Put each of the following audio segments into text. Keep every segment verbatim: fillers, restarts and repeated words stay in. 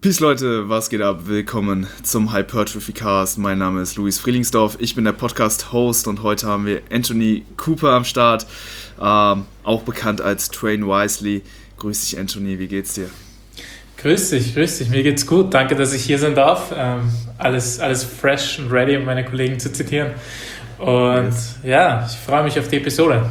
Peace Leute, was geht ab? Willkommen zum Hypertrophy Cast. Mein Name ist Luis Frielingsdorf, ich bin der Podcast-Host und heute haben wir Anthony Cooper am Start, ähm, auch bekannt als Train Wisely. Grüß dich Anthony, wie geht's dir? Grüß dich, grüß dich, mir geht's gut, danke, dass ich hier sein darf. Ähm, alles, alles fresh und ready, um meine Kollegen zu zitieren. Und yes. ja, ich freue mich auf die Episode.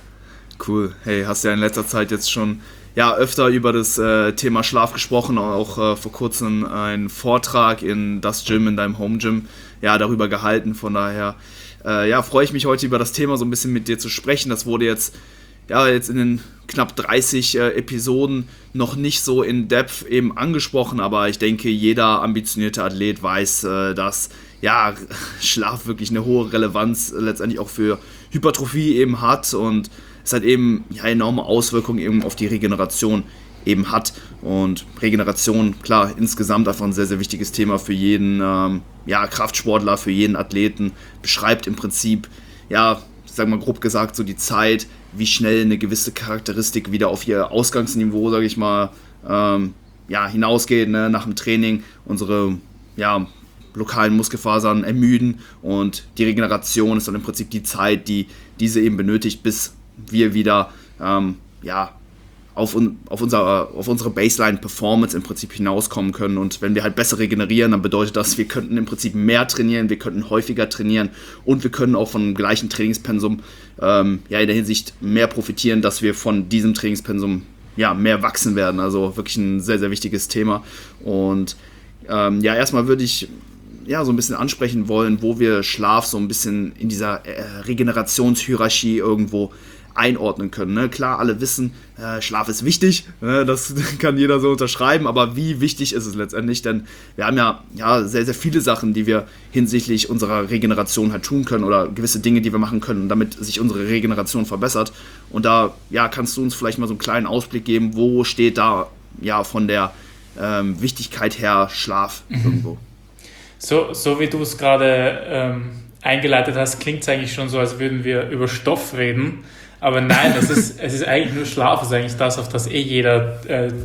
Cool, hey, hast ja in letzter Zeit jetzt schon ja, öfter über das äh, Thema Schlaf gesprochen, auch äh, vor kurzem einen Vortrag in das Gym, in deinem Home Gym, ja, darüber gehalten. Von daher, äh, ja, freue ich mich heute über das Thema so ein bisschen mit dir zu sprechen. Das wurde jetzt, ja, jetzt in den knapp dreißig äh, Episoden noch nicht so in Depth eben angesprochen, aber ich denke, jeder ambitionierte Athlet weiß, äh, dass, ja, Schlaf wirklich eine hohe Relevanz äh, letztendlich auch für Hypertrophie eben hat und es hat eben ja, enorme Auswirkungen eben auf die Regeneration eben hat. Und Regeneration, klar, insgesamt einfach ein sehr, sehr wichtiges Thema für jeden ähm, ja, Kraftsportler, für jeden Athleten. Beschreibt im Prinzip, ja, sagen wir mal grob gesagt, so die Zeit, wie schnell eine gewisse Charakteristik wieder auf ihr Ausgangsniveau, sage ich mal, ähm, ja, hinausgeht, ne, nach dem Training. Unsere, ja, lokalen Muskelfasern ermüden und die Regeneration ist dann im Prinzip die Zeit, die diese eben benötigt, bis wir wieder ähm, ja, auf, un, auf, unser, auf unsere Baseline-Performance im Prinzip hinauskommen können. Und wenn wir halt besser regenerieren, dann bedeutet das, wir könnten im Prinzip mehr trainieren, wir könnten häufiger trainieren und wir können auch von dem gleichen Trainingspensum ähm, ja, in der Hinsicht mehr profitieren, dass wir von diesem Trainingspensum ja, mehr wachsen werden. Also wirklich ein sehr, sehr wichtiges Thema. Und ähm, ja, erstmal würde ich ja, so ein bisschen ansprechen wollen, wo wir Schlaf so ein bisschen in dieser äh, Regenerationshierarchie irgendwo einordnen können. Ne? Klar, alle wissen, äh, Schlaf ist wichtig, ne? Das kann jeder so unterschreiben, aber wie wichtig ist es letztendlich? Denn wir haben ja, ja sehr, sehr viele Sachen, die wir hinsichtlich unserer Regeneration halt tun können oder gewisse Dinge, die wir machen können, damit sich unsere Regeneration verbessert. Und da ja, kannst du uns vielleicht mal so einen kleinen Ausblick geben, wo steht da ja von der ähm, Wichtigkeit her Schlaf mhm. irgendwo? So, so wie du es gerade ähm, eingeleitet hast, klingt es eigentlich schon so, als würden wir über Stoff reden. Aber nein, es ist, es ist eigentlich nur Schlaf, das ist eigentlich das, auf das eh jeder äh, äh,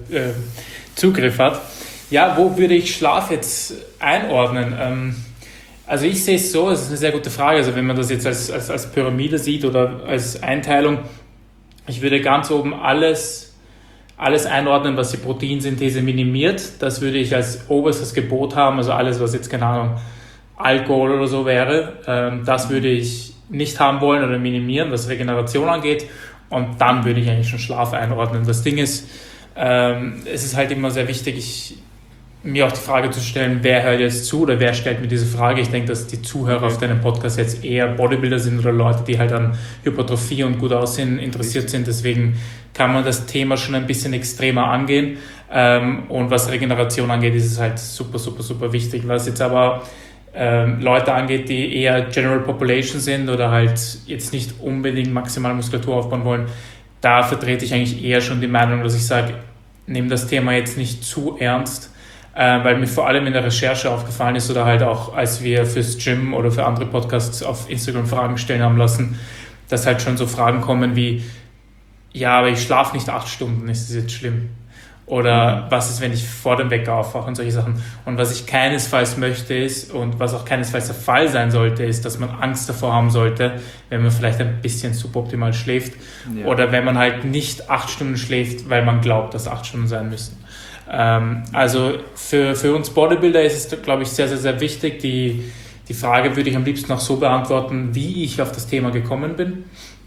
Zugriff hat. Ja, wo würde ich Schlaf jetzt einordnen? Ähm, also ich sehe es so, es ist eine sehr gute Frage, also wenn man das jetzt als, als, als Pyramide sieht oder als Einteilung, ich würde ganz oben alles, alles einordnen, was die Proteinsynthese minimiert. Das würde ich als oberstes Gebot haben, also alles, was jetzt, keine Ahnung, Alkohol oder so wäre, ähm, das würde ich nicht haben wollen oder minimieren, was Regeneration angeht. Und dann würde ich eigentlich schon Schlaf einordnen. Das Ding ist, ähm, es ist halt immer sehr wichtig, ich, mir auch die Frage zu stellen, wer hört jetzt zu oder wer stellt mir diese Frage. Ich denke, dass die Zuhörer auf deinem Podcast jetzt eher Bodybuilder sind oder Leute, die halt an Hypertrophie und gut aussehen interessiert sind. Deswegen kann man das Thema schon ein bisschen extremer angehen. Ähm, und was Regeneration angeht, ist es halt super, super, super wichtig. Was jetzt aber ähm, Leute angeht, die eher General Population sind oder halt jetzt nicht unbedingt maximal Muskulatur aufbauen wollen, da vertrete ich eigentlich eher schon die Meinung, dass ich sage, nehme das Thema jetzt nicht zu ernst, äh, weil mir vor allem in der Recherche aufgefallen ist oder halt auch, als wir fürs Gym oder für andere Podcasts auf Instagram Fragen stellen haben lassen, dass halt schon so Fragen kommen wie, ja, aber ich schlafe nicht acht Stunden, ist das jetzt schlimm? Oder was ist, wenn ich vor dem Wecker aufwache und solche Sachen. Und was ich keinesfalls möchte ist, und was auch keinesfalls der Fall sein sollte, ist, dass man Angst davor haben sollte, wenn man vielleicht ein bisschen suboptimal schläft. Ja. Oder wenn man halt nicht acht Stunden schläft, weil man glaubt, dass acht Stunden sein müssen. Ähm, also für, für uns Bodybuilder ist es, glaube ich, sehr, sehr, sehr wichtig. Die, die Frage würde ich am liebsten auch so beantworten, wie ich auf das Thema gekommen bin.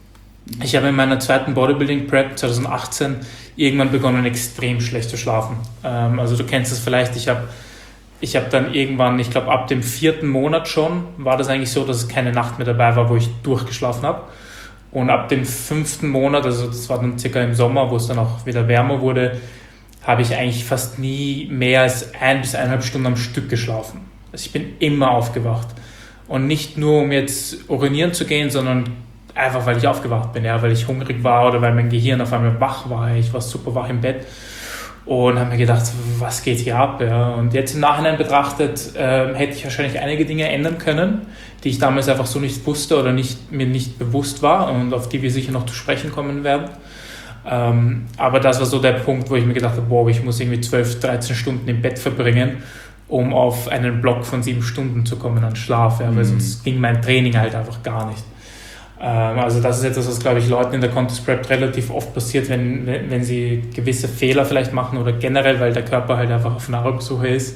Ich habe in meiner zweiten Bodybuilding-Prep zwanzig achtzehn irgendwann begonnen, extrem schlecht zu schlafen. Ähm, also du kennst es vielleicht, ich habe ich hab dann irgendwann, ich glaube ab dem vierten Monat schon, war das eigentlich so, dass es keine Nacht mehr dabei war, wo ich durchgeschlafen habe. Und ab dem fünften Monat, also das war dann circa im Sommer, wo es dann auch wieder wärmer wurde, habe ich eigentlich fast nie mehr als ein bis eineinhalb Stunden am Stück geschlafen. Also ich bin immer aufgewacht. Und nicht nur, um jetzt urinieren zu gehen, sondern einfach, weil ich aufgewacht bin, ja, weil ich hungrig war oder weil mein Gehirn auf einmal wach war. Ich war super wach im Bett und habe mir gedacht, was geht hier ab? Ja? Und jetzt im Nachhinein betrachtet äh, hätte ich wahrscheinlich einige Dinge ändern können, die ich damals einfach so nicht wusste oder nicht, mir nicht bewusst war und auf die wir sicher noch zu sprechen kommen werden. Ähm, aber das war so der Punkt, wo ich mir gedacht habe, boah, ich muss irgendwie zwölf, dreizehn Stunden im Bett verbringen, um auf einen Block von sieben Stunden zu kommen an Schlaf, ja, weil mhm. sonst ging mein Training halt einfach gar nicht. Ähm, also das ist etwas, was, glaube ich, Leuten in der Contest Prep relativ oft passiert, wenn, wenn sie gewisse Fehler vielleicht machen oder generell, weil der Körper halt einfach auf Nahrungssuche ist.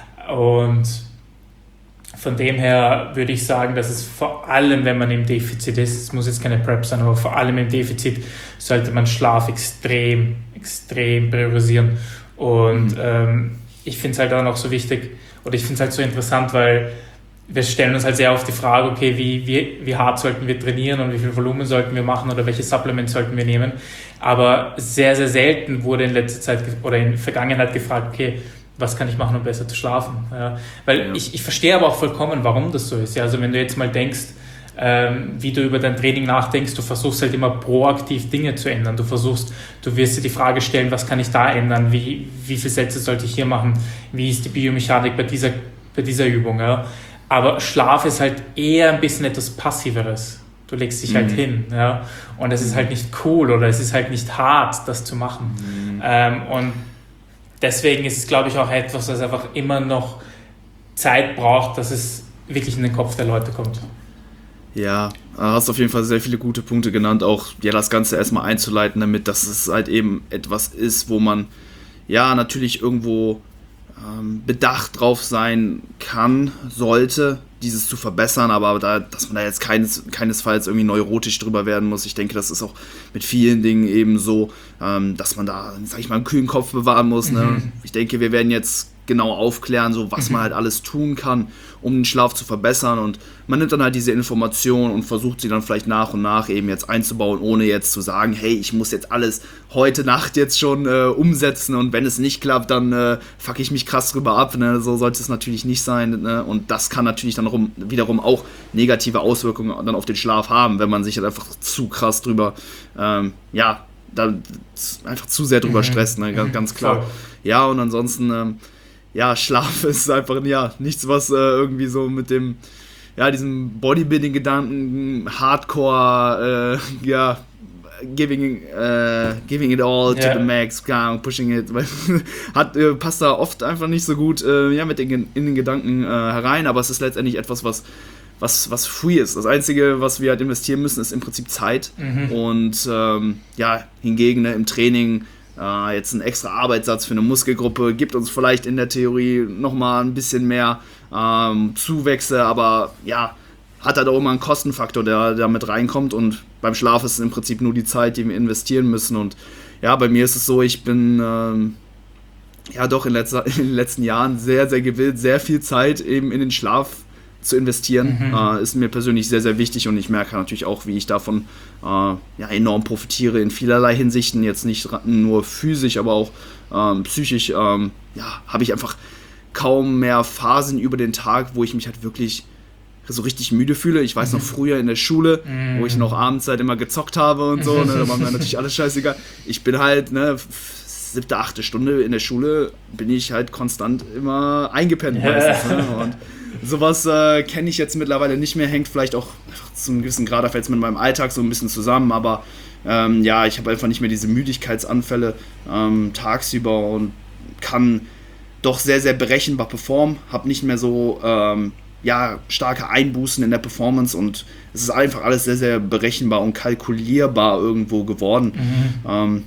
Und von dem her würde ich sagen, dass es vor allem, wenn man im Defizit ist, es muss jetzt keine Prep sein, aber vor allem im Defizit sollte man Schlaf extrem, extrem priorisieren. Und mhm. ähm, ich finde es halt auch noch so wichtig, oder ich finde es halt so interessant, weil wir stellen uns halt sehr oft die Frage, okay, wie, wie, wie hart sollten wir trainieren und wie viel Volumen sollten wir machen oder welche Supplements sollten wir nehmen. Aber sehr, sehr selten wurde in letzter Zeit oder in der Vergangenheit gefragt, okay, was kann ich machen, um besser zu schlafen? Ja, weil ja. ich, ich verstehe aber auch vollkommen, warum das so ist. Ja, also wenn du jetzt mal denkst, ähm, wie du über dein Training nachdenkst, du versuchst halt immer proaktiv Dinge zu ändern. Du versuchst, du wirst dir die Frage stellen, was kann ich da ändern? Wie, wie viele Sätze sollte ich hier machen? Wie ist die Biomechanik bei dieser, bei dieser Übung? Ja? Aber Schlaf ist halt eher ein bisschen etwas Passiveres. Du legst dich mhm. halt hin. Ja? Und es ist halt nicht cool oder es ist halt nicht hart, das zu machen. Mhm. Ähm, und deswegen ist es, glaube ich, auch etwas, das einfach immer noch Zeit braucht, dass es wirklich in den Kopf der Leute kommt. Ja, du hast auf jeden Fall sehr viele gute Punkte genannt, auch ja das Ganze erstmal einzuleiten damit, dass es halt eben etwas ist, wo man ja natürlich irgendwo ähm, bedacht drauf sein kann, sollte, dieses zu verbessern, aber da, dass man da jetzt keines, keinesfalls irgendwie neurotisch drüber werden muss. Ich denke, das ist auch mit vielen Dingen eben so, ähm, dass man da, sag ich mal, einen kühlen Kopf bewahren muss. Ne? Mhm. Ich denke, wir werden jetzt genau aufklären, so was mhm. man halt alles tun kann, um den Schlaf zu verbessern, und man nimmt dann halt diese Informationen und versucht sie dann vielleicht nach und nach eben jetzt einzubauen, ohne jetzt zu sagen, hey, ich muss jetzt alles heute Nacht jetzt schon äh, umsetzen, und wenn es nicht klappt, dann äh, fuck ich mich krass drüber ab, ne? So sollte es natürlich nicht sein, ne? Und das kann natürlich dann rum, wiederum auch negative Auswirkungen dann auf den Schlaf haben, wenn man sich halt einfach zu krass drüber, ähm, ja, da einfach zu sehr drüber mhm. stresst, ne? ganz, ganz klar. Voll. Ja, und ansonsten ähm, ja, Schlaf ist einfach ja nichts, was äh, irgendwie so mit dem, ja, diesem Bodybuilding-Gedanken, Hardcore, äh, ja, giving, äh, giving it all yeah. to the max, pushing it, hat, äh, passt da oft einfach nicht so gut äh, ja, mit den, in den Gedanken äh, herein, aber es ist letztendlich etwas, was, was, was free ist. Das Einzige, was wir halt investieren müssen, ist im Prinzip Zeit, mhm. und ähm, ja, hingegen ne, im Training Uh, jetzt ein extra Arbeitssatz für eine Muskelgruppe gibt uns vielleicht in der Theorie nochmal ein bisschen mehr ähm, Zuwächse, aber ja, hat halt auch immer einen Kostenfaktor, der da mit reinkommt, und beim Schlaf ist es im Prinzip nur die Zeit, die wir investieren müssen. Und ja, bei mir ist es so, ich bin ähm, ja doch in, letzter, in den letzten Jahren sehr, sehr gewillt, sehr viel Zeit eben in den Schlaf zu investieren, mhm. äh, ist mir persönlich sehr, sehr wichtig, und ich merke natürlich auch, wie ich davon äh, ja, enorm profitiere in vielerlei Hinsichten, jetzt nicht nur physisch, aber auch ähm, psychisch, ähm, ja, habe ich einfach kaum mehr Phasen über den Tag, wo ich mich halt wirklich so richtig müde fühle. Ich weiß mhm. noch früher in der Schule, mhm. wo ich noch abends halt immer gezockt habe und so, ne, da war mir natürlich alles scheißegal. Ich bin halt, ne, siebte, achte Stunde in der Schule bin ich halt konstant immer eingepennt meistens, ne, und sowas äh, kenne ich jetzt mittlerweile nicht mehr, hängt vielleicht auch zu einem gewissen Grad jetzt mit meinem Alltag so ein bisschen zusammen, aber ähm, ja, ich habe einfach nicht mehr diese Müdigkeitsanfälle ähm, tagsüber und kann doch sehr, sehr berechenbar performen, habe nicht mehr so ähm, ja, starke Einbußen in der Performance, und es ist einfach alles sehr, sehr berechenbar und kalkulierbar irgendwo geworden. Mhm. Ähm,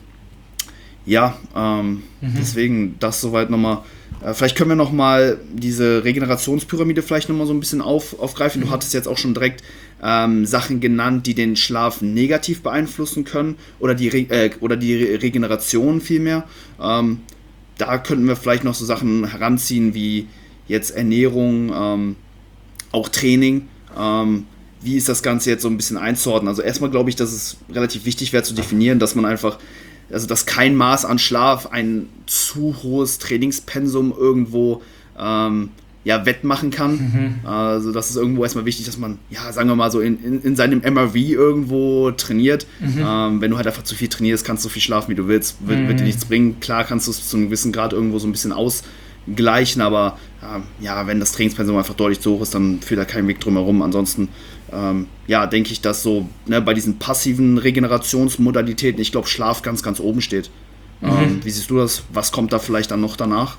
ja, ähm, mhm. deswegen das soweit nochmal. Vielleicht können wir nochmal diese Regenerationspyramide vielleicht nochmal so ein bisschen auf, aufgreifen. Du mhm. hattest jetzt auch schon direkt ähm, Sachen genannt, die den Schlaf negativ beeinflussen können, oder die, Re- äh, oder die Re- Regeneration vielmehr. Ähm, da könnten wir vielleicht noch so Sachen heranziehen wie jetzt Ernährung, ähm, auch Training. Ähm, wie ist das Ganze jetzt so ein bisschen einzuordnen? Also erstmal glaube ich, dass es relativ wichtig wäre zu definieren, dass man einfach also dass kein Maß an Schlaf ein zu hohes Trainingspensum irgendwo ähm, ja, wettmachen kann. Mhm. Also das ist irgendwo erstmal wichtig, dass man, ja, sagen wir mal so in, in, in seinem M R V irgendwo trainiert. Mhm. Ähm, wenn du halt einfach zu viel trainierst, kannst du so viel schlafen, wie du willst, wird, mhm. wird dir nichts bringen. Klar kannst du es zu einem gewissen Grad irgendwo so ein bisschen aus, gleichen, aber ähm, ja, wenn das Trainingspensum einfach deutlich zu hoch ist, dann führt da kein Weg drum herum. Ansonsten ähm, ja, denke ich, dass so ne, bei diesen passiven Regenerationsmodalitäten, ich glaube, Schlaf ganz, ganz oben steht. Mhm. Ähm, wie siehst du das? Was kommt da vielleicht dann noch danach?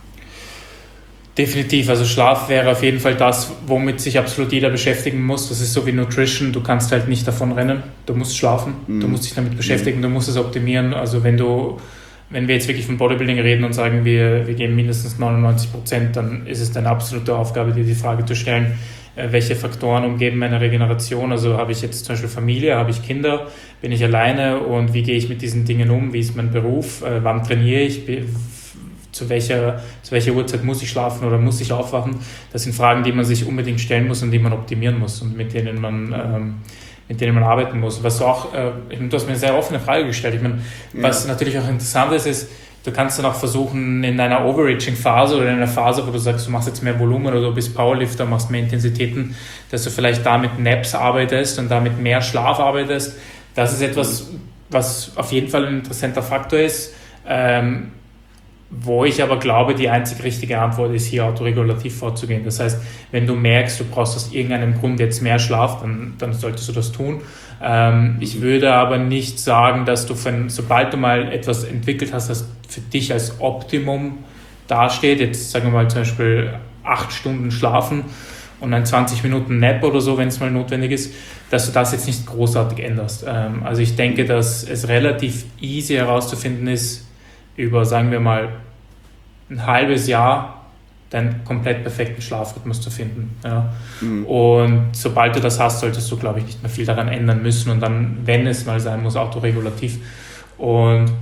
Definitiv, also Schlaf wäre auf jeden Fall das, womit sich absolut jeder beschäftigen muss. Das ist so wie Nutrition, du kannst halt nicht davon rennen, du musst schlafen, mm. du musst dich damit beschäftigen, mm. du musst es optimieren. Also wenn du, wenn wir jetzt wirklich von Bodybuilding reden und sagen, wir, wir geben mindestens neunundneunzig Prozent, dann ist es deine absolute Aufgabe, dir die Frage zu stellen, welche Faktoren umgeben meine Regeneration. Also habe ich jetzt zum Beispiel Familie, habe ich Kinder, bin ich alleine und wie gehe ich mit diesen Dingen um, wie ist mein Beruf, wann trainiere ich, Zu welcher, zu welcher Uhrzeit muss ich schlafen oder muss ich aufwachen? Das sind Fragen, die man sich unbedingt stellen muss und die man optimieren muss und mit denen man, ähm, mit denen man arbeiten muss. Was du auch, äh, du hast mir eine sehr offene Frage gestellt. Ich meine, ja. Was natürlich auch interessant ist, ist, du kannst dann auch versuchen, in einer Overreaching-Phase oder in einer Phase, wo du sagst, du machst jetzt mehr Volumen oder du bist Powerlifter, machst mehr Intensitäten, dass du vielleicht da mit Naps arbeitest und damit mehr Schlaf arbeitest. Das ist etwas, was auf jeden Fall ein interessanter Faktor ist. Ähm, Wo ich aber glaube, die einzig richtige Antwort ist, hier autoregulativ vorzugehen. Das heißt, wenn du merkst, du brauchst aus irgendeinem Grund jetzt mehr Schlaf, dann, dann solltest du das tun. Ähm, ich würde aber nicht sagen, dass du, von, sobald du mal etwas entwickelt hast, das für dich als Optimum dasteht, jetzt sagen wir mal zum Beispiel acht Stunden schlafen und ein zwanzig Minuten Nap oder so, wenn es mal notwendig ist, dass du das jetzt nicht großartig änderst. Ähm, also ich denke, dass es relativ easy herauszufinden ist, über, sagen wir mal, ein halbes Jahr deinen komplett perfekten Schlafrhythmus zu finden. Ja. Mhm. Und sobald du das hast, solltest du, glaube ich, nicht mehr viel daran ändern müssen und dann, wenn es mal sein muss, autoregulativ. Und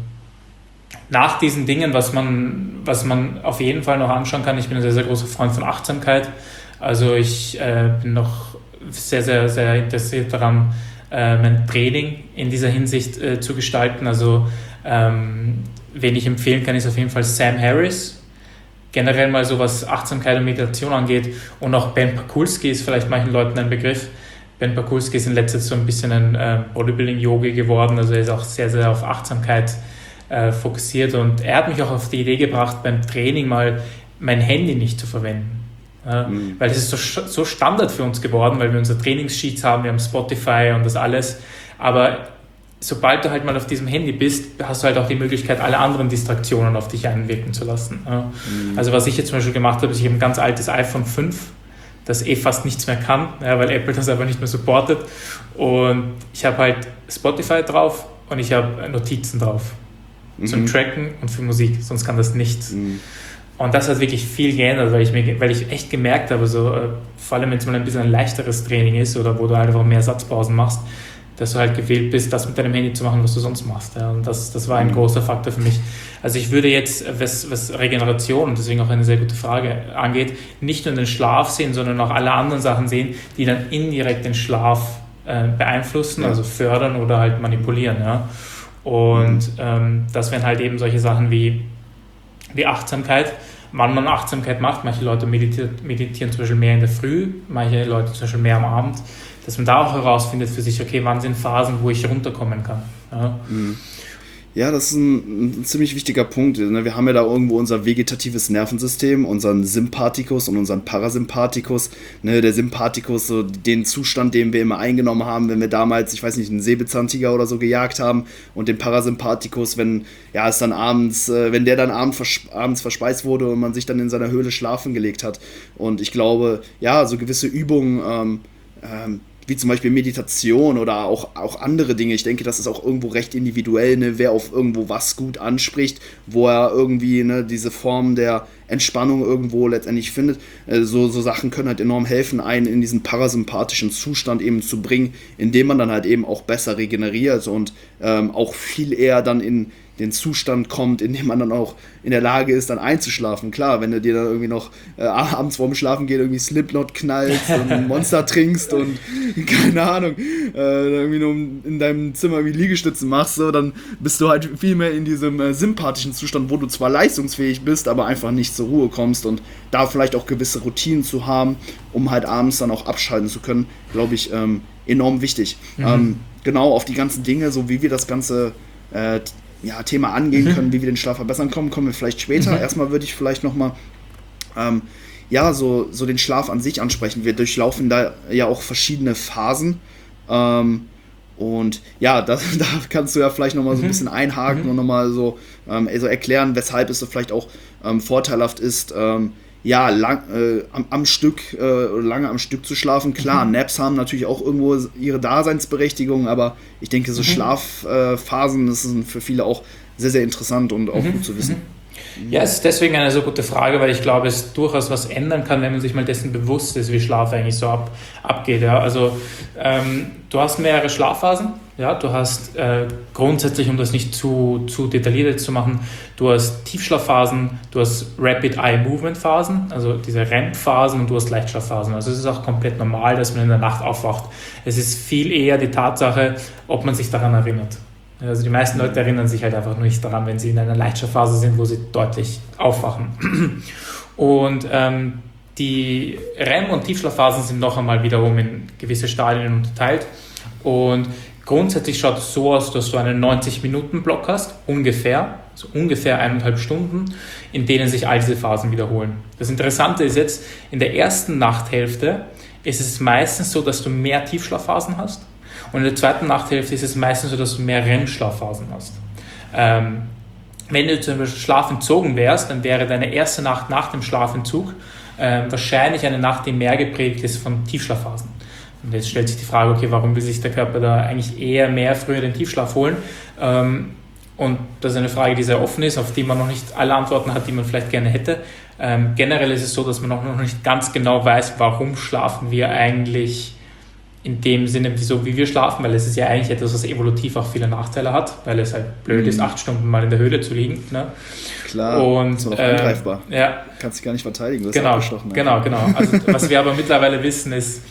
nach diesen Dingen, was man, was man auf jeden Fall noch anschauen kann, ich bin ein sehr, sehr großer Freund von Achtsamkeit. Also ich äh, bin noch sehr, sehr, sehr interessiert daran, äh, mein Training in dieser Hinsicht äh, zu gestalten. Also ähm, wen ich empfehlen kann, ist auf jeden Fall Sam Harris. Generell mal so, was Achtsamkeit und Meditation angeht. Und auch Ben Pakulski ist vielleicht manchen Leuten ein Begriff. Ben Pakulski ist in letzter Zeit so ein bisschen ein äh, Bodybuilding-Yogi geworden. Also er ist auch sehr, sehr auf Achtsamkeit äh, fokussiert. Und er hat mich auch auf die Idee gebracht, beim Training mal mein Handy nicht zu verwenden. Ja, mhm. Weil es ist so, so Standard für uns geworden, weil wir unsere Trainingssheets haben, wir haben Spotify und das alles. Aber sobald du halt mal auf diesem Handy bist, hast du halt auch die Möglichkeit, alle anderen Distraktionen auf dich einwirken zu lassen. Ja. Mhm. Also was ich jetzt zum Beispiel gemacht habe, ist, ich habe ein ganz altes iPhone fünf, das eh fast nichts mehr kann, ja, weil Apple das aber nicht mehr supportet. Und ich habe halt Spotify drauf und ich habe Notizen drauf. Mhm. Zum Tracken und für Musik, sonst kann das nichts. Mhm. Und das hat wirklich viel geändert, weil ich, mir, weil ich echt gemerkt habe, so, äh, vor allem wenn es mal ein bisschen ein leichteres Training ist oder wo du halt einfach mehr Satzpausen machst, dass du halt gewählt bist, das mit deinem Handy zu machen, was du sonst machst. Ja. Und das, das war ein großer Faktor für mich. Also ich würde jetzt, was, was Regeneration, und deswegen auch eine sehr gute Frage, angeht, nicht nur den Schlaf sehen, sondern auch alle anderen Sachen sehen, die dann indirekt den Schlaf äh, beeinflussen, ja. Also fördern oder halt manipulieren. Ja. Und mhm. ähm, das wären halt eben solche Sachen wie, wie Achtsamkeit. Wann man Achtsamkeit macht, manche Leute meditieren, meditieren zum Beispiel mehr in der Früh, manche Leute zum Beispiel mehr am Abend, dass man da auch herausfindet für sich, okay, wann sind Phasen, wo ich runterkommen kann. Ja, ja das ist ein, ein ziemlich wichtiger Punkt. Wir haben ja da irgendwo unser vegetatives Nervensystem, unseren Sympathikus und unseren Parasympathikus. Der Sympathikus, so den Zustand, den wir immer eingenommen haben, wenn wir damals, ich weiß nicht, einen Säbelzahntiger oder so gejagt haben, und den Parasympathikus, wenn ja, es dann abends, wenn der dann abends, abends verspeist wurde und man sich dann in seiner Höhle schlafen gelegt hat. Und ich glaube, ja, so gewisse Übungen, ähm, ähm, wie zum Beispiel Meditation oder auch, auch andere Dinge. Ich denke, das ist auch irgendwo recht individuell, ne? Wer auf irgendwo was gut anspricht, wo er irgendwie ne, diese Form der Entspannung irgendwo letztendlich findet. Äh, so, so Sachen können halt enorm helfen, einen in diesen parasympathischen Zustand eben zu bringen, indem man dann halt eben auch besser regeneriert und ähm, auch viel eher dann in den Zustand kommt, in dem man dann auch in der Lage ist, dann einzuschlafen. Klar, wenn du dir dann irgendwie noch äh, abends vorm Schlafen gehen irgendwie Slipknot knallst und ein Monster trinkst und keine Ahnung, äh, irgendwie nur in deinem Zimmer irgendwie Liegestütze machst, so, dann bist du halt viel mehr in diesem äh, sympathischen Zustand, wo du zwar leistungsfähig bist, aber einfach nicht zur Ruhe kommst, und da vielleicht auch gewisse Routinen zu haben, um halt abends dann auch abschalten zu können, glaube ich, ähm, enorm wichtig. Mhm. Ähm, genau auf die ganzen Dinge, so wie wir das Ganze äh, ja, Thema angehen können, mhm. wie wir den Schlaf verbessern können, kommen wir vielleicht später. Mhm. Erstmal würde ich vielleicht nochmal ähm, ja, so, so den Schlaf an sich ansprechen. Wir durchlaufen da ja auch verschiedene Phasen. Ähm, und ja, da, da kannst du ja vielleicht nochmal so ein bisschen einhaken mhm. und nochmal so, ähm, so erklären, weshalb es so vielleicht auch ähm, vorteilhaft ist, ähm, ja, lang, äh, am, am Stück äh, oder lange am Stück zu schlafen. Klar, mhm. Naps haben natürlich auch irgendwo ihre Daseinsberechtigung, aber ich denke, so mhm. Schlafphasen, äh, das sind für viele auch sehr, sehr interessant und auch mhm. gut zu wissen. Mhm. Ja, es ist deswegen eine so gute Frage, weil ich glaube, es durchaus was ändern kann, wenn man sich mal dessen bewusst ist, wie Schlaf eigentlich so ab, abgeht. Ja. Also ähm, du hast mehrere Schlafphasen. Ja, du hast äh, grundsätzlich, um das nicht zu, zu detailliert zu machen, du hast Tiefschlafphasen, du hast Rapid Eye Movement Phasen, also diese R E M-Phasen, und du hast Leichtschlafphasen. Also es ist auch komplett normal, dass man in der Nacht aufwacht. Es ist viel eher die Tatsache, ob man sich daran erinnert. Also die meisten Leute erinnern sich halt einfach nur nicht daran, wenn sie in einer Leichtschlafphase sind, wo sie deutlich aufwachen. Und ähm, die R E M- und Tiefschlafphasen sind noch einmal wiederum in gewisse Stadien unterteilt. Und grundsätzlich schaut es so aus, dass du einen neunzig-Minuten-Block hast, ungefähr, also ungefähr eineinhalb Stunden, in denen sich all diese Phasen wiederholen. Das Interessante ist jetzt, in der ersten Nachthälfte ist es meistens so, dass du mehr Tiefschlafphasen hast. Und in der zweiten Nachthälfte ist es meistens so, dass du mehr R E M-Schlafphasen hast. Ähm, wenn du zum Beispiel schlafentzogen wärst, dann wäre deine erste Nacht nach dem Schlafentzug äh, wahrscheinlich eine Nacht, die mehr geprägt ist von Tiefschlafphasen. Und jetzt stellt sich die Frage, okay, warum will sich der Körper da eigentlich eher mehr früher den Tiefschlaf holen? Ähm, und das ist eine Frage, die sehr offen ist, auf die man noch nicht alle Antworten hat, die man vielleicht gerne hätte. Ähm, generell ist es so, dass man noch nicht ganz genau weiß, warum schlafen wir eigentlich in dem Sinne, wieso, wie wir schlafen, weil es ist ja eigentlich etwas, was evolutiv auch viele Nachteile hat, weil es halt blöd mhm. ist, acht Stunden mal in der Höhle zu liegen. Ne? Klar, und, das ist auch äh, angreifbar. Ja. Kannst dich gar nicht verteidigen, du wirst genau, abgestochen. Genau, genau. Also, was wir aber mittlerweile wissen, ist,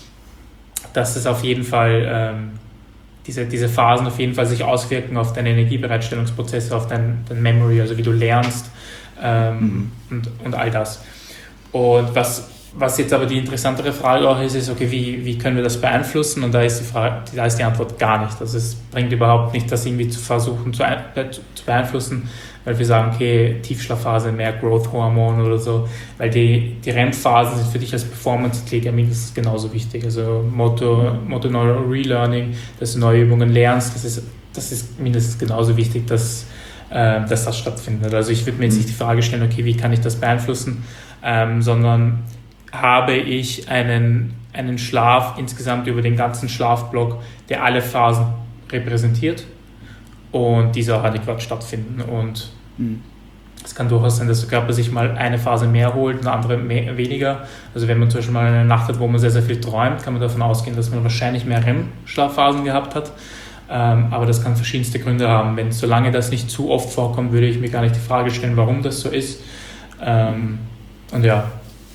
dass es auf jeden Fall, ähm, diese, diese Phasen auf jeden Fall sich auswirken auf deine Energiebereitstellungsprozesse, auf dein, dein Memory, also wie du lernst ähm, mhm. und, und all das. Und was Was jetzt aber die interessantere Frage auch ist, ist, okay, wie, wie können wir das beeinflussen? Und da ist die Frage, da ist die Antwort gar nicht. Also es bringt überhaupt nicht, das irgendwie zu versuchen zu, zu beeinflussen, weil wir sagen, okay, Tiefschlafphase, mehr Growth-Hormon oder so, weil die, die R E M-Phasen sind für dich als Performance-Athlet ja mindestens genauso wichtig. Also Motor, Motor Relearning, dass du neue Übungen lernst, das ist, das ist mindestens genauso wichtig, dass, äh, dass das stattfindet. Also ich würde mir jetzt nicht die Frage stellen, okay, wie kann ich das beeinflussen, ähm, sondern habe ich einen, einen Schlaf insgesamt über den ganzen Schlafblock, der alle Phasen repräsentiert und diese auch adäquat stattfinden. Und mhm. es kann durchaus sein, dass der Körper sich mal eine Phase mehr holt, eine andere mehr, weniger. Also wenn man zum Beispiel mal eine Nacht hat, wo man sehr, sehr viel träumt, kann man davon ausgehen, dass man wahrscheinlich mehr R E M-Schlafphasen gehabt hat. Ähm, aber das kann verschiedenste Gründe haben. Wenn solange das nicht zu oft vorkommt, würde ich mir gar nicht die Frage stellen, warum das so ist. Ähm, und ja.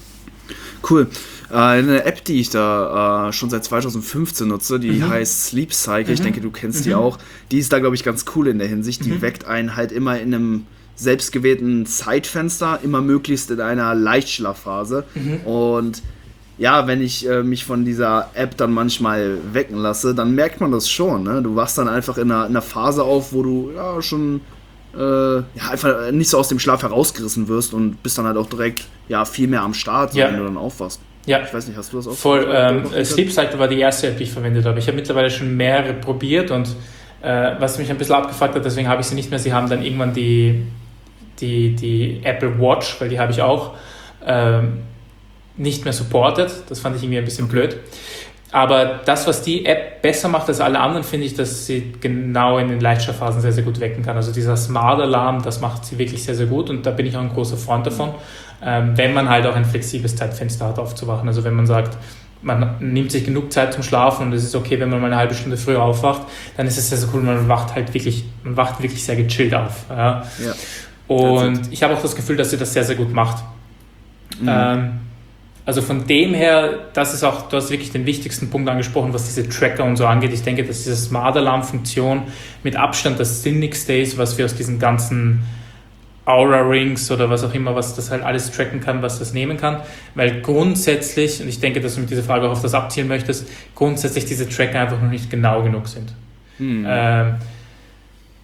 Cool. Äh, eine App, die ich da äh, schon seit zweitausendfünfzehn nutze, die mhm. heißt Sleep Cycle. Mhm. Ich denke, du kennst mhm. die auch. Die ist da, glaube ich, ganz cool in der Hinsicht. Die mhm. weckt einen halt immer in einem selbstgewählten Zeitfenster, immer möglichst in einer Leichtschlafphase. Mhm. Und ja, wenn ich äh, mich von dieser App dann manchmal wecken lasse, dann merkt man das schon. Ne? Du wachst dann einfach in einer, in einer Phase auf, wo du ja schon Äh, ja, einfach nicht so aus dem Schlaf herausgerissen wirst und bist dann halt auch direkt ja, viel mehr am Start, ja. wenn du dann aufwachst. Ja. Ich weiß nicht, hast du das auch? Voll. Ähm, Sleep Cycle war die erste App, die ich verwendet habe. Ich habe mittlerweile schon mehrere probiert und äh, was mich ein bisschen abgefuckt hat, deswegen habe ich sie nicht mehr. Sie haben dann irgendwann die, die, die Apple Watch, weil die habe ich auch, ähm, nicht mehr supported. Das fand ich irgendwie ein bisschen blöd. Aber das, was die App besser macht als alle anderen, finde ich, dass sie genau in den Leichtschlafphasen sehr, sehr gut wecken kann. Also dieser Smart Alarm, das macht sie wirklich sehr, sehr gut und da bin ich auch ein großer Freund davon, ähm, wenn man halt auch ein flexibles Zeitfenster hat, aufzuwachen. Also wenn man sagt, man nimmt sich genug Zeit zum Schlafen und es ist okay, wenn man mal eine halbe Stunde früher aufwacht, dann ist es sehr, sehr cool, man wacht halt wirklich, man wacht wirklich sehr gechillt auf. Ja. Ja. Und ich habe auch das Gefühl, dass sie das sehr, sehr gut macht. Mhm. Ähm, Also von dem her, das ist auch, du hast wirklich den wichtigsten Punkt angesprochen, was diese Tracker und so angeht. Ich denke, dass diese Smart Alarm-Funktion mit Abstand das sinnigste ist, was wir aus diesen ganzen Aura Rings oder was auch immer, was das halt alles tracken kann, was das nehmen kann. Weil grundsätzlich, und ich denke, dass du mit dieser Frage auch auf das abzielen möchtest, grundsätzlich diese Tracker einfach noch nicht genau genug sind. Hm. Ähm,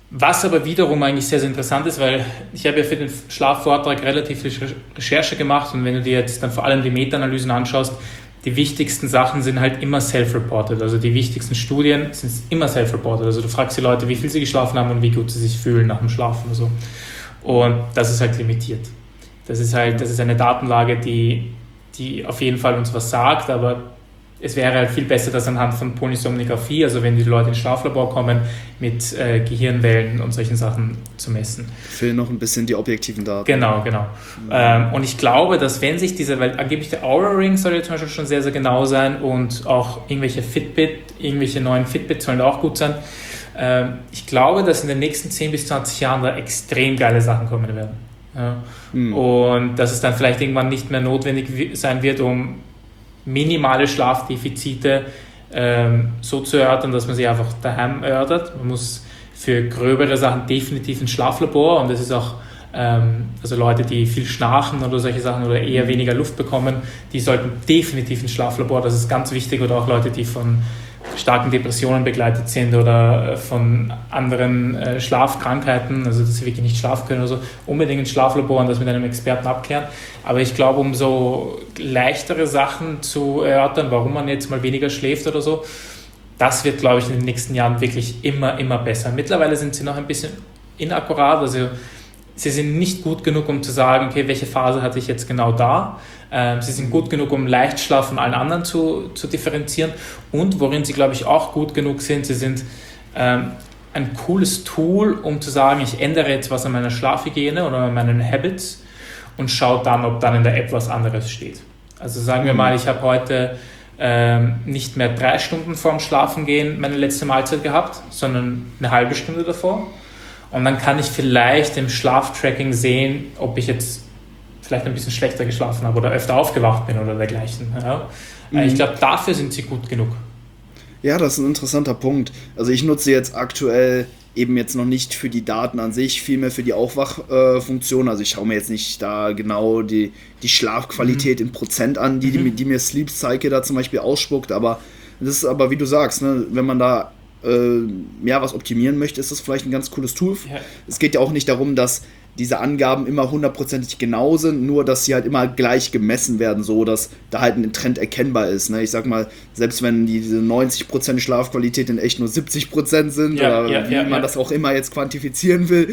Was aber wiederum eigentlich sehr, sehr interessant ist, weil ich habe ja für den Schlafvortrag relativ viel Recherche gemacht und wenn du dir jetzt dann vor allem die Meta-Analysen anschaust, die wichtigsten Sachen sind halt immer self-reported, also die wichtigsten Studien sind immer self-reported, also du fragst die Leute, wie viel sie geschlafen haben und wie gut sie sich fühlen nach dem Schlafen und so. Und das ist halt limitiert. Das ist halt, das ist eine Datenlage, die, die auf jeden Fall uns was sagt, aber es wäre halt viel besser, das anhand von Polysomnographie, also wenn die Leute ins Schlaflabor kommen, mit äh, Gehirnwellen und solchen Sachen zu messen. Fehlen noch ein bisschen die objektiven Daten. Genau, genau. Mhm. Ähm, und ich glaube, dass wenn sich diese, weil angeblich der Oura Ring soll ja zum Beispiel schon sehr, sehr genau sein und auch irgendwelche Fitbit, irgendwelche neuen Fitbits sollen auch gut sein. Ähm, ich glaube, dass in den nächsten zehn bis zwanzig Jahren da extrem geile Sachen kommen werden. Ja. Mhm. Und dass es dann vielleicht irgendwann nicht mehr notwendig sein wird, um minimale Schlafdefizite ähm, so zu erörtern, dass man sie einfach daheim erörtert. Man muss für gröbere Sachen definitiv ins Schlaflabor und das ist auch, ähm, also Leute, die viel schnarchen oder solche Sachen oder eher weniger Luft bekommen, die sollten definitiv ins Schlaflabor, das ist ganz wichtig, oder auch Leute, die von starken Depressionen begleitet sind oder von anderen äh, Schlafkrankheiten, also dass sie wirklich nicht schlafen können oder so, unbedingt ins Schlaflabor und das mit einem Experten abklären. Aber ich glaube, um so leichtere Sachen zu erörtern, warum man jetzt mal weniger schläft oder so, das wird, glaube ich, in den nächsten Jahren wirklich immer, immer besser. Mittlerweile sind sie noch ein bisschen inakkurat, also sie sind nicht gut genug, um zu sagen, okay, welche Phase hatte ich jetzt genau da. Ähm, sie sind gut genug, um Leichtschlaf von allen anderen zu, zu differenzieren. Und worin sie, glaube ich, auch gut genug sind, sie sind ähm, ein cooles Tool, um zu sagen, ich ändere jetzt was an meiner Schlafhygiene oder an meinen Habits und schaue dann, ob dann in der App was anderes steht. Also sagen wir mal, ich habe heute ähm, nicht mehr drei Stunden vorm Schlafengehen meine letzte Mahlzeit gehabt, sondern eine halbe Stunde davor. Und dann kann ich vielleicht im Schlaftracking sehen, ob ich jetzt vielleicht ein bisschen schlechter geschlafen habe oder öfter aufgewacht bin oder dergleichen. Ja. Mhm. Ich glaube, dafür sind sie gut genug. Ja, das ist ein interessanter Punkt. Also ich nutze jetzt aktuell eben jetzt noch nicht für die Daten an sich, vielmehr für die Aufwachfunktion. Also ich schaue mir jetzt nicht da genau die, die Schlafqualität mhm. in Prozent an, die, mhm. die, die mir Sleep Cycle da zum Beispiel ausspuckt. Aber das ist aber, wie du sagst, ne, wenn man da äh, ja, was optimieren möchte, ist das vielleicht ein ganz cooles Tool. Ja. Es geht ja auch nicht darum, dass diese Angaben immer hundertprozentig genau sind, nur dass sie halt immer gleich gemessen werden, so dass da halt ein Trend erkennbar ist. Ne? Ich sag mal, selbst wenn diese neunzig Prozent Schlafqualität in echt nur siebzig Prozent sind, ja, oder ja, wie ja, man ja. das auch immer jetzt quantifizieren will,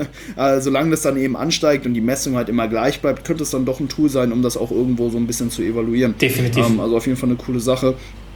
äh, solange das dann eben ansteigt und die Messung halt immer gleich bleibt, könnte es dann doch ein Tool sein, um das auch irgendwo so ein bisschen zu evaluieren. Definitiv. Ähm, also auf jeden Fall eine coole Sache.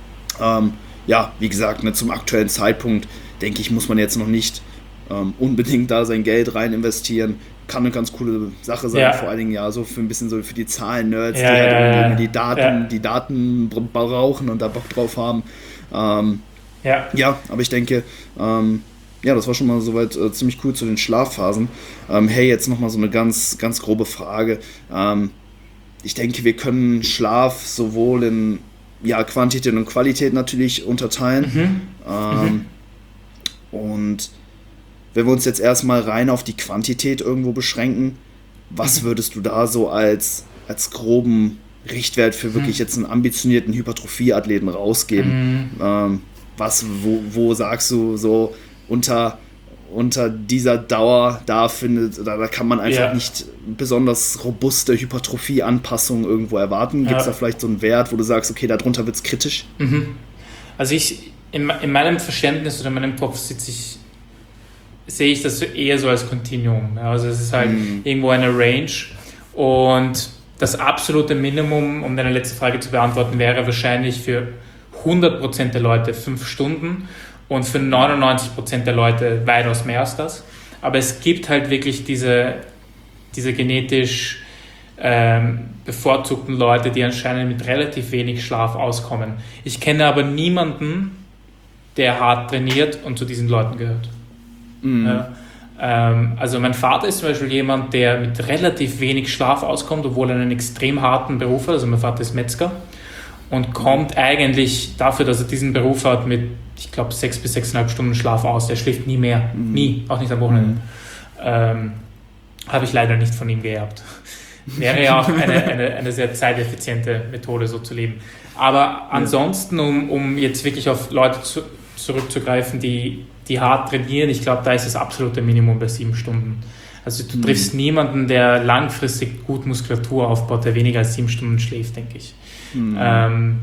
Ähm, ja, wie gesagt, ne, zum aktuellen Zeitpunkt, denke ich, muss man jetzt noch nicht ähm, unbedingt da sein Geld rein investieren. Kann eine ganz coole Sache sein, ja. vor allen Dingen ja so für ein bisschen so für die Zahlen-Nerds, ja, die halt ja, irgendwie die Daten, ja. die Daten brauchen und da Bock drauf haben. Ähm, ja. ja, aber ich denke, ähm, ja, das war schon mal soweit äh, ziemlich cool zu den Schlafphasen. Ähm, hey, jetzt nochmal so eine ganz, ganz grobe Frage. Ähm, ich denke, wir können Schlaf sowohl in ja, Quantität und Qualität natürlich unterteilen. Mhm. Ähm, mhm. Und wenn wir uns jetzt erstmal rein auf die Quantität irgendwo beschränken, was würdest du da so als, als groben Richtwert für wirklich jetzt einen ambitionierten Hypertrophie-Athleten rausgeben? Mhm. Ähm, was, wo, wo sagst du so unter, unter dieser Dauer, da findet, da, da kann man einfach ja. nicht besonders robuste Hypertrophie-Anpassungen irgendwo erwarten? Gibt es ja. da vielleicht so einen Wert, wo du sagst, okay, darunter wird es kritisch? Mhm. Also ich, in, in meinem Verständnis oder in meinem Kopf sitze ich sehe ich das eher so als Kontinuum. Also es ist halt mhm. irgendwo eine Range und das absolute Minimum, um deine letzte Frage zu beantworten, wäre wahrscheinlich für hundert Prozent der Leute fünf Stunden und für neunundneunzig Prozent der Leute weitaus mehr als das. Aber es gibt halt wirklich diese, diese genetisch ähm, bevorzugten Leute, die anscheinend mit relativ wenig Schlaf auskommen. Ich kenne aber niemanden, der hart trainiert und zu diesen Leuten gehört. Mhm. Ja, ähm, also mein Vater ist zum Beispiel jemand, der mit relativ wenig Schlaf auskommt, obwohl er einen extrem harten Beruf hat. Also mein Vater ist Metzger und kommt eigentlich dafür, dass er diesen Beruf hat, mit, ich glaube, sechs bis sechseinhalb Stunden Schlaf aus. Der schläft nie mehr, mhm. nie, auch nicht am Wochenende. Mhm. Ähm, habe ich leider nicht von ihm geerbt. Wäre ja auch eine, eine, eine sehr zeiteffiziente Methode, so zu leben. Aber ansonsten, um, um jetzt wirklich auf Leute zu zurückzugreifen, die, die hart trainieren, ich glaube, da ist das absolute Minimum bei sieben Stunden. Also du triffst mhm. niemanden, der langfristig gut Muskulatur aufbaut, der weniger als sieben Stunden schläft, denke ich. Mhm. Ähm,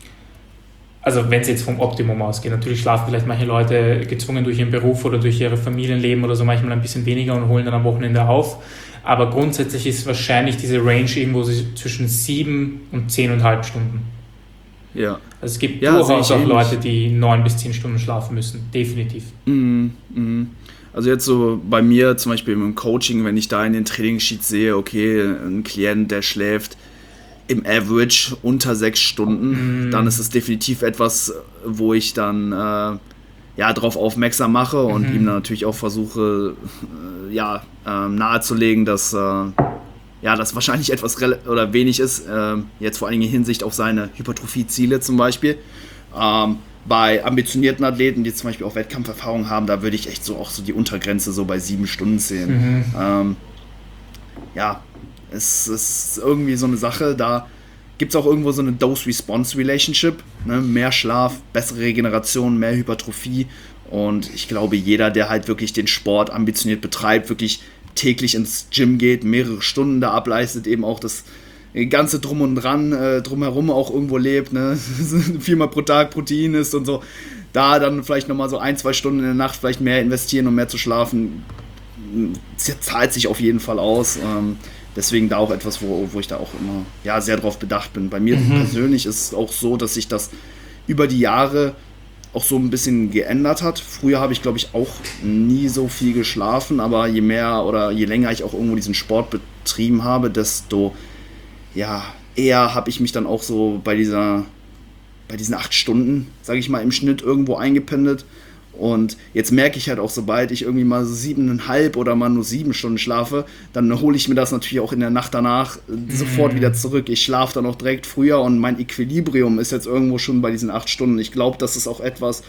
also wenn es jetzt vom Optimum ausgeht. Natürlich schlafen vielleicht manche Leute gezwungen durch ihren Beruf oder durch ihre Familienleben oder so manchmal ein bisschen weniger und holen dann am Wochenende auf. Aber grundsätzlich ist wahrscheinlich diese Range irgendwo zwischen sieben und zehn und halb Stunden. Ja. Also es gibt ja, durchaus auch Leute, die neun bis zehn Stunden schlafen müssen. Definitiv. Mhm. Mhm. Also jetzt so bei mir zum Beispiel im Coaching, wenn ich da in den Trainingssheets sehe, okay, ein Klient, der schläft im Average unter sechs Stunden, mm. dann ist es definitiv etwas, wo ich dann äh, ja, darauf aufmerksam mache und mm-hmm. ihm dann natürlich auch versuche, äh, ja, äh, nahezulegen, dass äh, ja, das wahrscheinlich etwas rel- oder wenig ist, äh, jetzt vor allen Dingen in Hinsicht auf seine Hypertrophie-Ziele zum Beispiel. Ähm, bei ambitionierten Athleten, die zum Beispiel auch Wettkampferfahrung haben, da würde ich echt so auch so die Untergrenze so bei sieben Stunden sehen. Mm-hmm. Ähm, ja, Es ist irgendwie so eine Sache, da gibt es auch irgendwo so eine Dose-Response-Relationship. Ne? Mehr Schlaf, bessere Regeneration, mehr Hypertrophie. Und ich glaube, jeder, der halt wirklich den Sport ambitioniert betreibt, wirklich täglich ins Gym geht, mehrere Stunden da ableistet, eben auch das ganze Drum und Dran, äh, drumherum auch irgendwo lebt, ne? viermal pro Tag Protein isst und so, da dann vielleicht nochmal so ein, zwei Stunden in der Nacht vielleicht mehr investieren, um mehr zu schlafen, zahlt sich auf jeden Fall aus. Ähm, Deswegen da auch etwas, wo, wo ich da auch immer ja, sehr drauf bedacht bin. Bei mir mhm. persönlich ist es auch so, dass sich das über die Jahre auch so ein bisschen geändert hat. Früher habe ich, glaube ich, auch nie so viel geschlafen, aber je mehr oder je länger ich auch irgendwo diesen Sport betrieben habe, desto ja, eher habe ich mich dann auch so bei dieser bei diesen acht Stunden, sage ich mal, im Schnitt irgendwo eingependelt. Und jetzt merke ich halt auch, sobald ich irgendwie mal so siebeneinhalb oder mal nur sieben Stunden schlafe, dann hole ich mir das natürlich auch in der Nacht danach mm. sofort wieder zurück. Ich schlafe dann auch direkt früher und mein Equilibrium ist jetzt irgendwo schon bei diesen acht Stunden. Ich glaube, das ist auch etwas,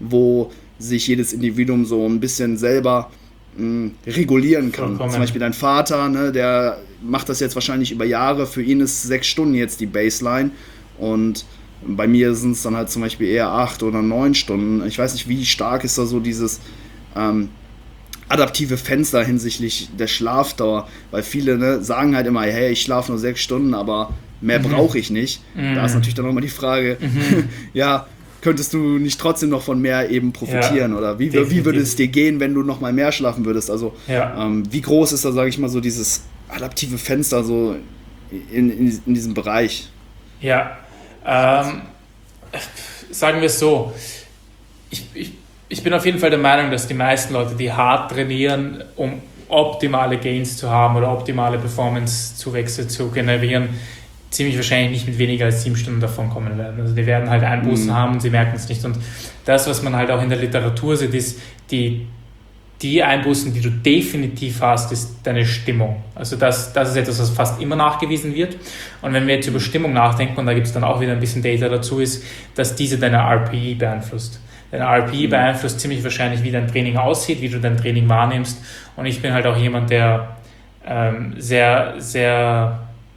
wo sich jedes Individuum so ein bisschen selber mh, regulieren kann. Vollkommen. Zum Beispiel dein Vater, ne, der macht das jetzt wahrscheinlich über Jahre. Für ihn ist sechs Stunden jetzt die Baseline und bei mir sind es dann halt zum Beispiel eher acht oder neun Stunden. Ich weiß nicht, wie stark ist da so dieses ähm, adaptive Fenster hinsichtlich der Schlafdauer, weil viele ne, sagen halt immer, hey, ich schlafe nur sechs Stunden, aber mehr mhm. brauche ich nicht. Mhm. Da ist natürlich dann nochmal die Frage, mhm. ja, könntest du nicht trotzdem noch von mehr eben profitieren? Ja, oder wie, wie würde es dir gehen, wenn du noch mal mehr schlafen würdest? Also ja. ähm, wie groß ist da, sage ich mal, so dieses adaptive Fenster so in, in, in diesem Bereich? Ja, Ähm, sagen wir es so, ich, ich, ich bin auf jeden Fall der Meinung, dass die meisten Leute, die hart trainieren, um optimale Gains zu haben oder optimale Performance-Zuwächse zu generieren, ziemlich wahrscheinlich nicht mit weniger als sieben Stunden davon kommen werden. Also die werden halt Einbußen mhm. haben und sie merken es nicht. Und das, was man halt auch in der Literatur sieht, ist, die Die Einbußen, die du definitiv hast, ist deine Stimmung. Also das, das ist etwas, was fast immer nachgewiesen wird. Und wenn wir jetzt über Stimmung nachdenken, und da gibt es dann auch wieder ein bisschen Data dazu, ist, dass diese deine R P E beeinflusst. Deine R P E mhm. beeinflusst ziemlich wahrscheinlich, wie dein Training aussieht, wie du dein Training wahrnimmst. Und ich bin halt auch jemand, der ähm, sehr, sehr,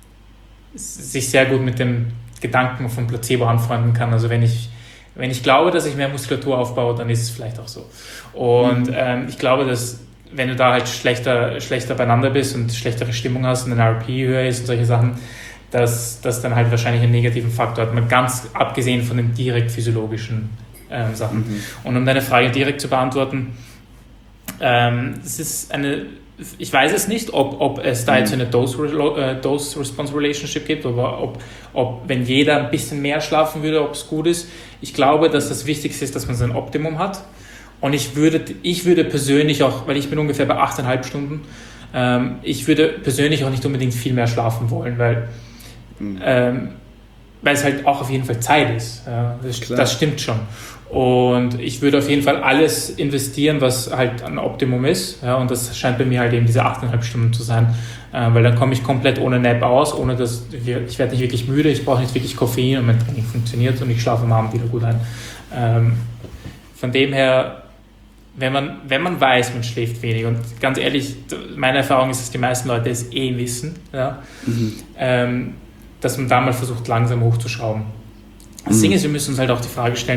sich sehr gut mit dem Gedanken von Placebo anfreunden kann. Also wenn ich Wenn ich glaube, dass ich mehr Muskulatur aufbaue, dann ist es vielleicht auch so. Und mhm. ähm, ich glaube, dass wenn du da halt schlechter, schlechter beieinander bist und schlechtere Stimmung hast und dein R P höher ist und solche Sachen, dass das dann halt wahrscheinlich einen negativen Faktor hat, mal ganz abgesehen von den direkt physiologischen ähm, Sachen. Mhm. Und um deine Frage direkt zu beantworten, ähm, es ist eine... Ich weiß es nicht, ob, ob es da jetzt eine Dose-Response-Relationship gibt, oder ob, ob, wenn jeder ein bisschen mehr schlafen würde, ob es gut ist. Ich glaube, dass das Wichtigste ist, dass man sein Optimum hat. Und ich würde, ich würde persönlich auch, weil ich bin ungefähr bei achteinhalb Stunden, ähm, ich würde persönlich auch nicht unbedingt viel mehr schlafen wollen, weil, mhm. ähm, weil es halt auch auf jeden Fall Zeit ist. Ja, das, das stimmt schon. Und ich würde auf jeden Fall alles investieren, was halt ein Optimum ist. Ja, und das scheint bei mir halt eben diese achteinhalb Stunden zu sein. Äh, weil dann komme ich komplett ohne Nap aus, ohne dass wir, ich werde nicht wirklich müde, ich brauche nicht wirklich Koffein und mein Training funktioniert und ich schlafe am Abend wieder gut ein. Ähm, von dem her, wenn man, wenn man weiß, man schläft wenig, und ganz ehrlich, meine Erfahrung ist, dass die meisten Leute es eh wissen, ja, mhm. ähm, dass man da mal versucht, langsam hochzuschrauben. Das mhm. Ding ist, wir müssen uns halt auch die Frage stellen,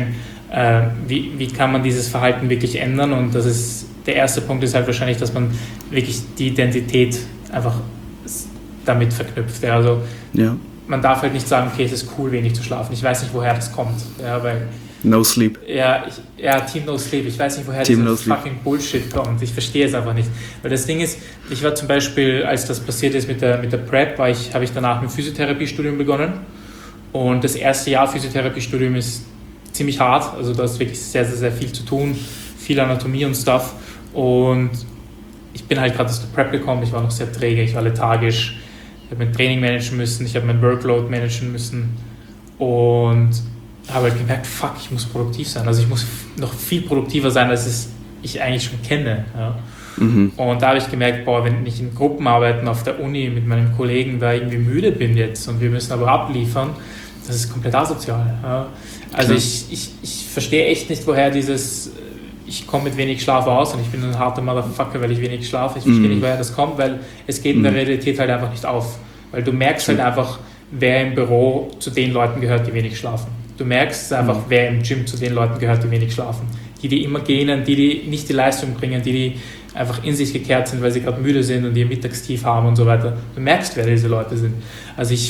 äh, wie, wie kann man dieses Verhalten wirklich ändern? Und das ist, der erste Punkt ist halt wahrscheinlich, dass man wirklich die Identität einfach damit verknüpft. Ja, also ja. Man darf halt nicht sagen, okay, es ist cool, wenig zu schlafen. Ich weiß nicht, woher das kommt. Ja, weil No Sleep. Ja, ich, ja, Team No Sleep. Ich weiß nicht, woher Team dieses no fucking Bullshit kommt. Ich verstehe es einfach nicht. Weil das Ding ist, ich war zum Beispiel, als das passiert ist mit der, mit der Prep, war ich, habe ich danach mit Physiotherapiestudium begonnen. Und das erste Jahr Physiotherapiestudium ist ziemlich hart. Also da ist wirklich sehr, sehr, sehr viel zu tun. Viel Anatomie und Stuff. Und ich bin halt gerade aus der Prep gekommen. Ich war noch sehr träge, ich war lethargisch. Ich habe mein Training managen müssen, ich habe mein Workload managen müssen. Und habe halt gemerkt, fuck, ich muss produktiv sein. Also ich muss noch viel produktiver sein, als es ich eigentlich schon kenne. Ja. Mhm. Und da habe ich gemerkt, boah, wenn ich in Gruppenarbeiten auf der Uni mit meinen Kollegen da irgendwie müde bin jetzt und wir müssen aber abliefern, das ist komplett asozial. Ja. Also ich, ich, ich verstehe echt nicht, woher dieses, ich komme mit wenig Schlaf aus und ich bin ein harter Motherfucker, weil ich wenig schlafe. Ich verstehe mhm. nicht, woher das kommt, weil es geht in der Realität halt einfach nicht auf. Weil du merkst halt einfach, wer im Büro zu den Leuten gehört, die wenig schlafen. Du merkst einfach, mhm. wer im Gym zu den Leuten gehört, die wenig schlafen. Die, die immer gehen, die, die nicht die Leistung bringen, die, die einfach in sich gekehrt sind, weil sie gerade müde sind und ihr Mittagstief haben und so weiter. Du merkst, wer diese Leute sind. Also ich,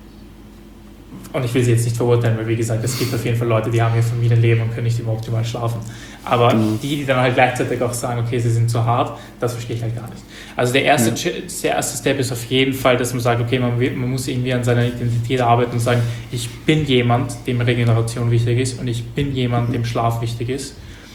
und ich will sie jetzt nicht verurteilen, weil wie gesagt, es gibt auf jeden Fall Leute, die haben ihr Familienleben und können nicht immer optimal schlafen. Aber mhm. die, die dann halt gleichzeitig auch sagen, okay, sie sind zu hart, das verstehe ich halt gar nicht. Also der erste, ja. der erste Step ist auf jeden Fall, dass man sagt, okay, man, man muss irgendwie an seiner Identität arbeiten und sagen, ich bin jemand, dem Regeneration wichtig ist und ich bin jemand, dem Schlaf wichtig ist.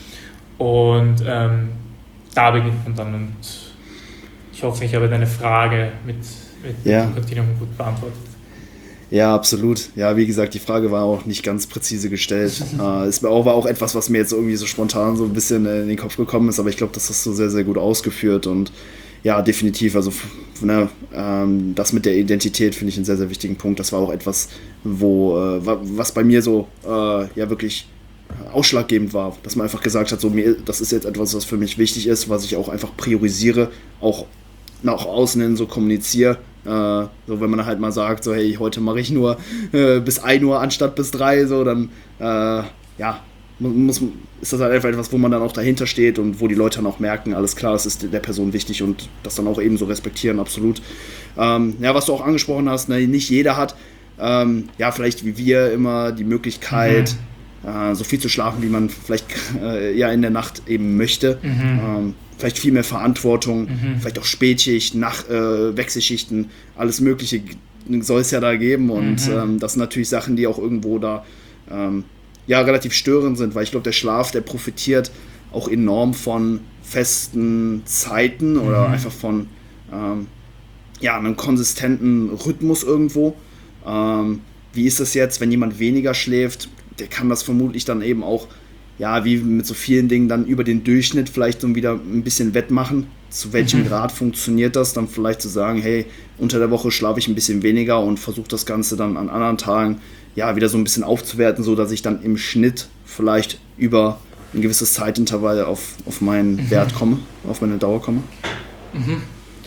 Und ähm, da beginnt man dann. Und ich hoffe, ich habe deine Frage mit, mit ja. dem Kontinuum gut beantwortet. Ja, absolut. Ja, wie gesagt, die Frage war auch nicht ganz präzise gestellt. äh, es war auch, war auch etwas, was mir jetzt irgendwie so spontan so ein bisschen in den Kopf gekommen ist, aber ich glaube, das hast du sehr, sehr gut ausgeführt und ja, definitiv. Also ne, ähm, das mit der Identität finde ich einen sehr, sehr wichtigen Punkt. Das war auch etwas, wo äh, was bei mir so äh, ja wirklich ausschlaggebend war, dass man einfach gesagt hat, so mir, das ist jetzt etwas, was für mich wichtig ist, was ich auch einfach priorisiere, auch nach außen hin so kommuniziere. Äh, so wenn man halt mal sagt, so hey, heute mache ich nur äh, bis ein Uhr anstatt bis drei, so dann äh, ja, muss, ist das halt einfach etwas, wo man dann auch dahinter steht und wo die Leute dann auch merken, alles klar, es ist der Person wichtig und das dann auch eben so respektieren, absolut. Ähm, ja, was du auch angesprochen hast, ne, nicht jeder hat, ähm, ja, vielleicht wie wir immer die Möglichkeit, mhm. äh, so viel zu schlafen, wie man vielleicht äh, ja in der Nacht eben möchte. Mhm. Ähm, vielleicht viel mehr Verantwortung, mhm. vielleicht auch Spätschicht, Nacht, äh, Wechselschichten, alles Mögliche soll es ja da geben und mhm. ähm, das sind natürlich Sachen, die auch irgendwo da ähm, ja relativ störend sind, weil ich glaube, der Schlaf, der profitiert auch enorm von festen Zeiten mhm. oder einfach von ähm, ja, einem konsistenten Rhythmus irgendwo. Ähm, wie ist es jetzt, wenn jemand weniger schläft, der kann das vermutlich dann eben auch ja, wie mit so vielen Dingen dann über den Durchschnitt vielleicht so wieder ein bisschen wettmachen. Zu welchem mhm. Grad funktioniert das? Dann vielleicht zu sagen, hey, unter der Woche schlafe ich ein bisschen weniger und versuche das Ganze dann an anderen Tagen ja wieder so ein bisschen aufzuwerten, so dass ich dann im Schnitt vielleicht über ein gewisses Zeitintervall auf, auf meinen mhm. Wert komme, auf meine Dauer komme. Mhm.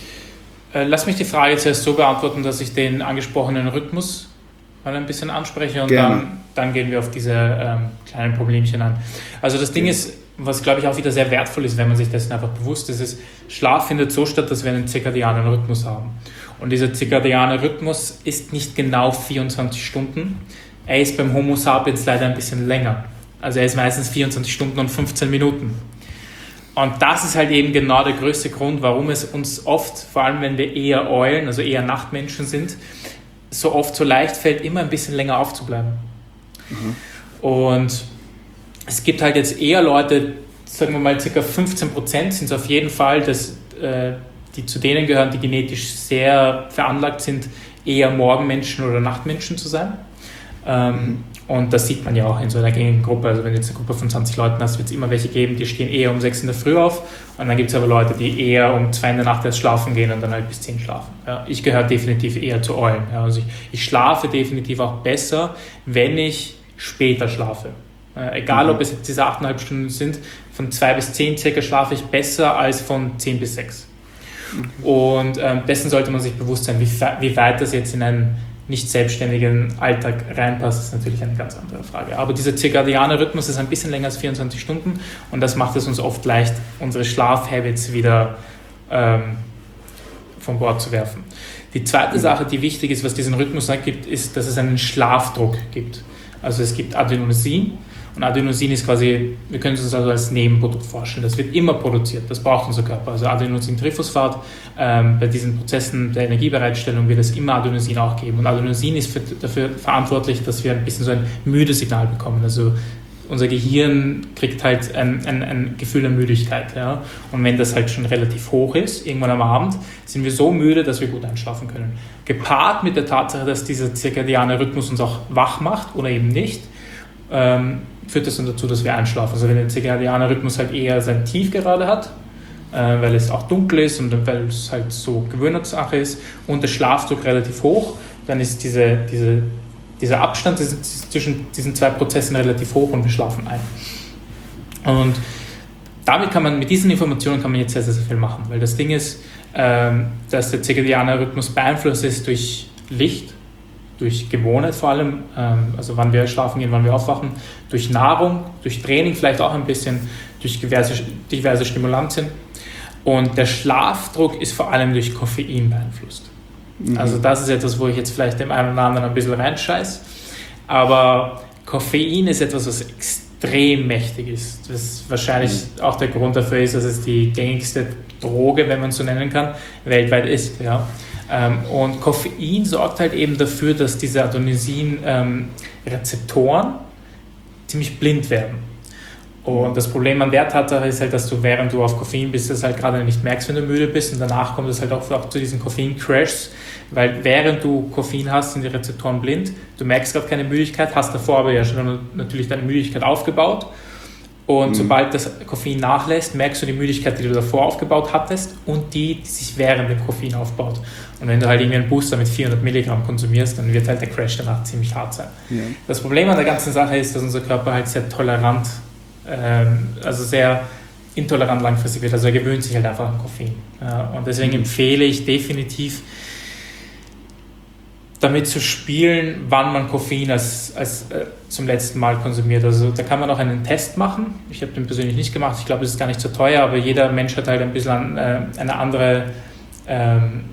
Äh, lass mich die Frage zuerst so beantworten, dass ich den angesprochenen Rhythmus mal ein bisschen anspreche und dann, dann gehen wir auf diese ähm, kleinen Problemchen an. Also das Ding okay. ist, was glaube ich auch wieder sehr wertvoll ist, wenn man sich dessen einfach bewusst ist, ist, Schlaf findet so statt, dass wir einen zirkadianen Rhythmus haben. Und dieser zirkadiane Rhythmus ist nicht genau vierundzwanzig Stunden. Er ist beim Homo sapiens leider ein bisschen länger. Also er ist meistens vierundzwanzig Stunden und fünfzehn Minuten. Und das ist halt eben genau der größte Grund, warum es uns oft, vor allem wenn wir eher Eulen, also eher Nachtmenschen sind, so oft so leicht fällt, immer ein bisschen länger aufzubleiben. Mhm. Und es gibt halt jetzt eher Leute, sagen wir mal ca. fünfzehn Prozent sind es auf jeden Fall, dass, äh, die zu denen gehören, die genetisch sehr veranlagt sind, eher Morgenmenschen oder Nachtmenschen zu sein. Ähm, mhm. Und das sieht man ja auch in so einer gängigen Gruppe. Also wenn du jetzt eine Gruppe von zwanzig Leuten hast, wird es immer welche geben, die stehen eher um sechs in der Früh auf. Und dann gibt es aber Leute, die eher um zwei in der Nacht erst schlafen gehen und dann halt bis zehn schlafen. Ja, ich gehöre definitiv eher zu Eulen. Ja, also ich, ich schlafe definitiv auch besser, wenn ich später schlafe. Äh, egal, mhm. ob es jetzt diese achteinhalb Stunden sind, von zwei bis zehn circa schlafe ich besser als von zehn bis sechs. Mhm. Und ähm, dessen sollte man sich bewusst sein, wie, wie weit das jetzt in ein nicht selbstständigen Alltag reinpasst, ist natürlich eine ganz andere Frage. Aber dieser zirkadiane Rhythmus ist ein bisschen länger als vierundzwanzig Stunden und das macht es uns oft leicht, unsere Schlafhabits wieder ähm, von Bord zu werfen. Die zweite Sache, die wichtig ist, was diesen Rhythmus gibt, ist, dass es einen Schlafdruck gibt. Also es gibt Adenosin und Adenosin ist quasi, wir können es uns also als Nebenprodukt vorstellen. Das wird immer produziert, das braucht unser Körper. Also Adenosintriphosphat, ähm, bei diesen Prozessen der Energiebereitstellung wird es immer Adenosin auch geben. Und Adenosin ist für, dafür verantwortlich, dass wir ein bisschen so ein müdes Signal bekommen. Also unser Gehirn kriegt halt ein, ein, ein Gefühl der Müdigkeit. Ja? Und wenn das halt schon relativ hoch ist, irgendwann am Abend, sind wir so müde, dass wir gut einschlafen können. Gepaart mit der Tatsache, dass dieser zirkadiane Rhythmus uns auch wach macht oder eben nicht, ähm, führt das dann dazu, dass wir einschlafen. Also wenn der zirkadiane Rhythmus halt eher sein Tief gerade hat, äh, weil es auch dunkel ist und weil es halt so Gewöhnungssache ist und der Schlafdruck relativ hoch, dann ist diese, diese, dieser Abstand zwischen diesen zwei Prozessen relativ hoch und wir schlafen ein. Und damit kann man, mit diesen Informationen kann man jetzt sehr, sehr, sehr viel machen, weil das Ding ist, ähm, dass der zirkadiane Rhythmus beeinflusst ist durch Licht, durch Gewohnheit vor allem, ähm, also wann wir schlafen gehen, wann wir aufwachen, durch Nahrung, durch Training vielleicht auch ein bisschen, durch diverse, diverse Stimulantien. Und der Schlafdruck ist vor allem durch Koffein beeinflusst. Mhm. Also das ist etwas, wo ich jetzt vielleicht dem einen oder anderen ein bisschen reinscheiß. Aber Koffein ist etwas, was extrem mächtig ist. Was wahrscheinlich mhm. auch der Grund dafür ist, dass es die gängigste Droge, wenn man es so nennen kann, weltweit ist. Ja. Und Koffein sorgt halt eben dafür, dass diese Adenosin-Rezeptoren ähm, ziemlich blind werden. Und das Problem an der Tatsache ist halt, dass du, während du auf Koffein bist, das halt gerade nicht merkst, wenn du müde bist, und danach kommt es halt auch, auch zu diesen Koffein-Crashs, weil während du Koffein hast, sind die Rezeptoren blind, du merkst gerade keine Müdigkeit, hast davor aber ja schon natürlich deine Müdigkeit aufgebaut. Und mhm. sobald das Koffein nachlässt, merkst du die Müdigkeit, die du davor aufgebaut hattest und die, die sich während dem Koffein aufbaut. Und wenn du halt irgendwie einen Booster mit vierhundert Milligramm konsumierst, dann wird halt der Crash danach ziemlich hart sein. Ja. Das Problem an der ganzen Sache ist, dass unser Körper halt sehr tolerant, ähm, also sehr intolerant langfristig wird. Also er gewöhnt sich halt einfach an Koffein. Ja, und deswegen mhm. empfehle ich definitiv, damit zu spielen, wann man Koffein als, als äh, zum letzten Mal konsumiert. Also da kann man auch einen Test machen. Ich habe den persönlich nicht gemacht. Ich glaube, es ist gar nicht so teuer, aber jeder Mensch hat halt ein bisschen äh, eine andere ähm,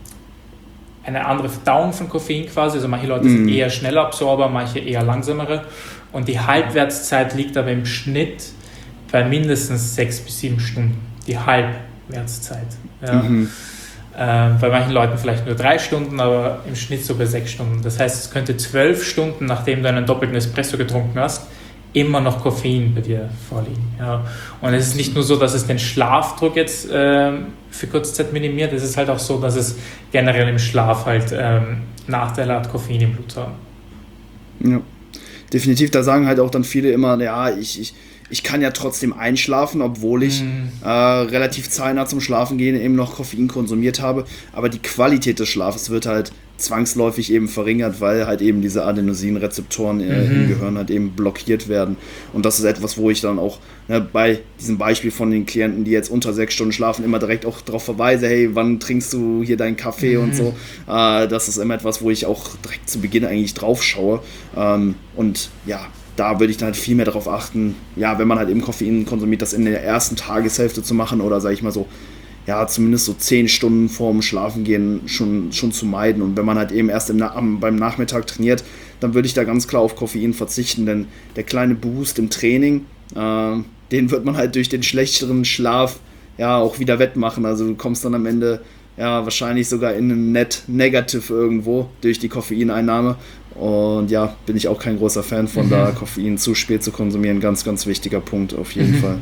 eine andere Verdauung von Koffein quasi. Also manche Leute mm. sind eher schneller Absorber, manche eher langsamere. Und die Halbwertszeit liegt aber im Schnitt bei mindestens sechs bis sieben Stunden. Die Halbwertszeit. Ja. Mm-hmm. Ähm, bei manchen Leuten vielleicht nur drei Stunden, aber im Schnitt so bei sechs Stunden. Das heißt, es könnte zwölf Stunden, nachdem du einen doppelten Espresso getrunken hast, immer noch Koffein bei dir vorliegen. Ja. Und es ist nicht nur so, dass es den Schlafdruck jetzt ähm, für kurze Zeit minimiert, es ist halt auch so, dass es generell im Schlaf halt ähm, Nachteile hat, Koffein im Blut zu haben. Ja, definitiv. Da sagen halt auch dann viele immer, ja, ich, ich Ich kann ja trotzdem einschlafen, obwohl ich mm. äh, relativ zeitnah zum Schlafen gehen eben noch Koffein konsumiert habe. Aber die Qualität des Schlafes wird halt zwangsläufig eben verringert, weil halt eben diese Adenosinrezeptoren äh, mm-hmm. im Gehirn halt eben blockiert werden. Und das ist etwas, wo ich dann auch ne, bei diesem Beispiel von den Klienten, die jetzt unter sechs Stunden schlafen, immer direkt auch darauf verweise, hey, wann trinkst du hier deinen Kaffee mm-hmm. und so. Äh, das ist immer etwas, wo ich auch direkt zu Beginn eigentlich drauf schaue. Ähm, und ja, da würde ich dann halt viel mehr darauf achten, ja, wenn man halt eben Koffein konsumiert, das in der ersten Tageshälfte zu machen oder sage ich mal so, ja, zumindest so zehn Stunden vorm Schlafengehen schon, schon zu meiden. Und wenn man halt eben erst im Na- beim Nachmittag trainiert, dann würde ich da ganz klar auf Koffein verzichten, denn der kleine Boost im Training, äh, den wird man halt durch den schlechteren Schlaf ja auch wieder wettmachen. Also du kommst dann am Ende ja wahrscheinlich sogar in einen Net Negative irgendwo durch die Koffeineinnahme. Und ja, bin ich auch kein großer Fan von, mhm. da Koffein zu spät zu konsumieren. Ganz, ganz wichtiger Punkt auf jeden mhm. Fall.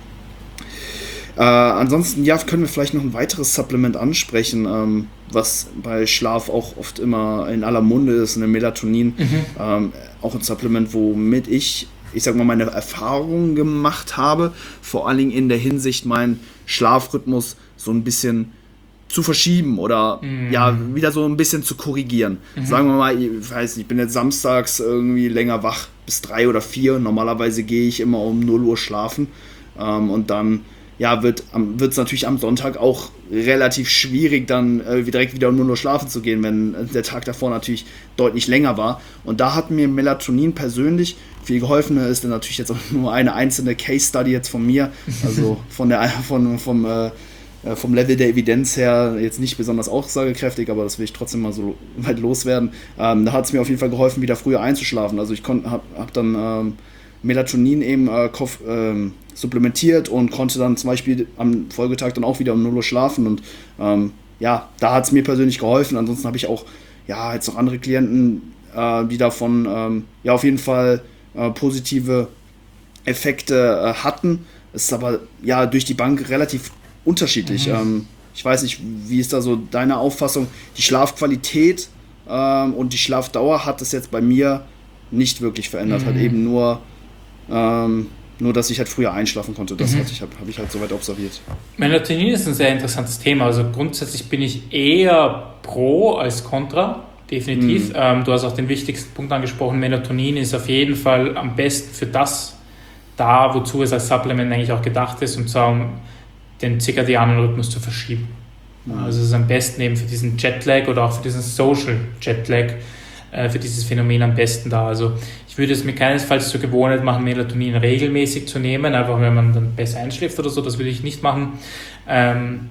Äh, ansonsten, ja, können wir vielleicht noch ein weiteres Supplement ansprechen, ähm, was bei Schlaf auch oft immer in aller Munde ist, eine Melatonin. Mhm. Ähm, auch ein Supplement, womit ich, ich sag mal, meine Erfahrungen gemacht habe, vor allen Dingen in der Hinsicht, meinen Schlafrhythmus so ein bisschen zu verschieben oder mhm. ja, wieder so ein bisschen zu korrigieren. Mhm. Sagen wir mal, ich weiß nicht, ich bin jetzt samstags irgendwie länger wach, bis drei oder vier. Normalerweise gehe ich immer um null Uhr schlafen ähm, und dann ja, wird es natürlich am Sonntag auch relativ schwierig, dann äh, direkt wieder nur nur schlafen zu gehen, wenn der Tag davor natürlich deutlich länger war. Und da hat mir Melatonin persönlich viel geholfen. Das ist dann natürlich jetzt auch nur eine einzelne Case-Study jetzt von mir, also von der, von, vom, äh, vom Level der Evidenz her jetzt nicht besonders aussagekräftig, aber das will ich trotzdem mal so weit loswerden. Ähm, da hat es mir auf jeden Fall geholfen, wieder früher einzuschlafen. Also ich habe hab dann ähm, Melatonin eben äh, Koff, ähm, supplementiert und konnte dann zum Beispiel am Folgetag dann auch wieder um null Uhr schlafen und ähm, ja, da hat es mir persönlich geholfen. Ansonsten habe ich auch ja jetzt noch andere Klienten, äh, die davon ähm, ja auf jeden Fall äh, positive Effekte äh, hatten. Es ist aber ja durch die Bank relativ unterschiedlich. Mhm. Ähm, ich weiß nicht, wie ist da so deine Auffassung? Die Schlafqualität ähm, und die Schlafdauer hat es jetzt bei mir nicht wirklich verändert, mhm. hat eben nur ähm, Nur, dass ich halt früher einschlafen konnte. Das mhm. habe ich, hab, hab ich halt soweit observiert. Melatonin ist ein sehr interessantes Thema. Also grundsätzlich bin ich eher pro als contra, definitiv. Mhm. Ähm, du hast auch den wichtigsten Punkt angesprochen. Melatonin ist auf jeden Fall am besten für das da, wozu es als Supplement eigentlich auch gedacht ist, und zwar um den zirkadianen Rhythmus zu verschieben. Mhm. Also es ist am besten eben für diesen Jetlag oder auch für diesen Social Jetlag, äh, für dieses Phänomen am besten da. Also ich würde es mir keinesfalls zur Gewohnheit machen, Melatonin regelmäßig zu nehmen, einfach wenn man dann besser einschläft oder so, das würde ich nicht machen. Ähm,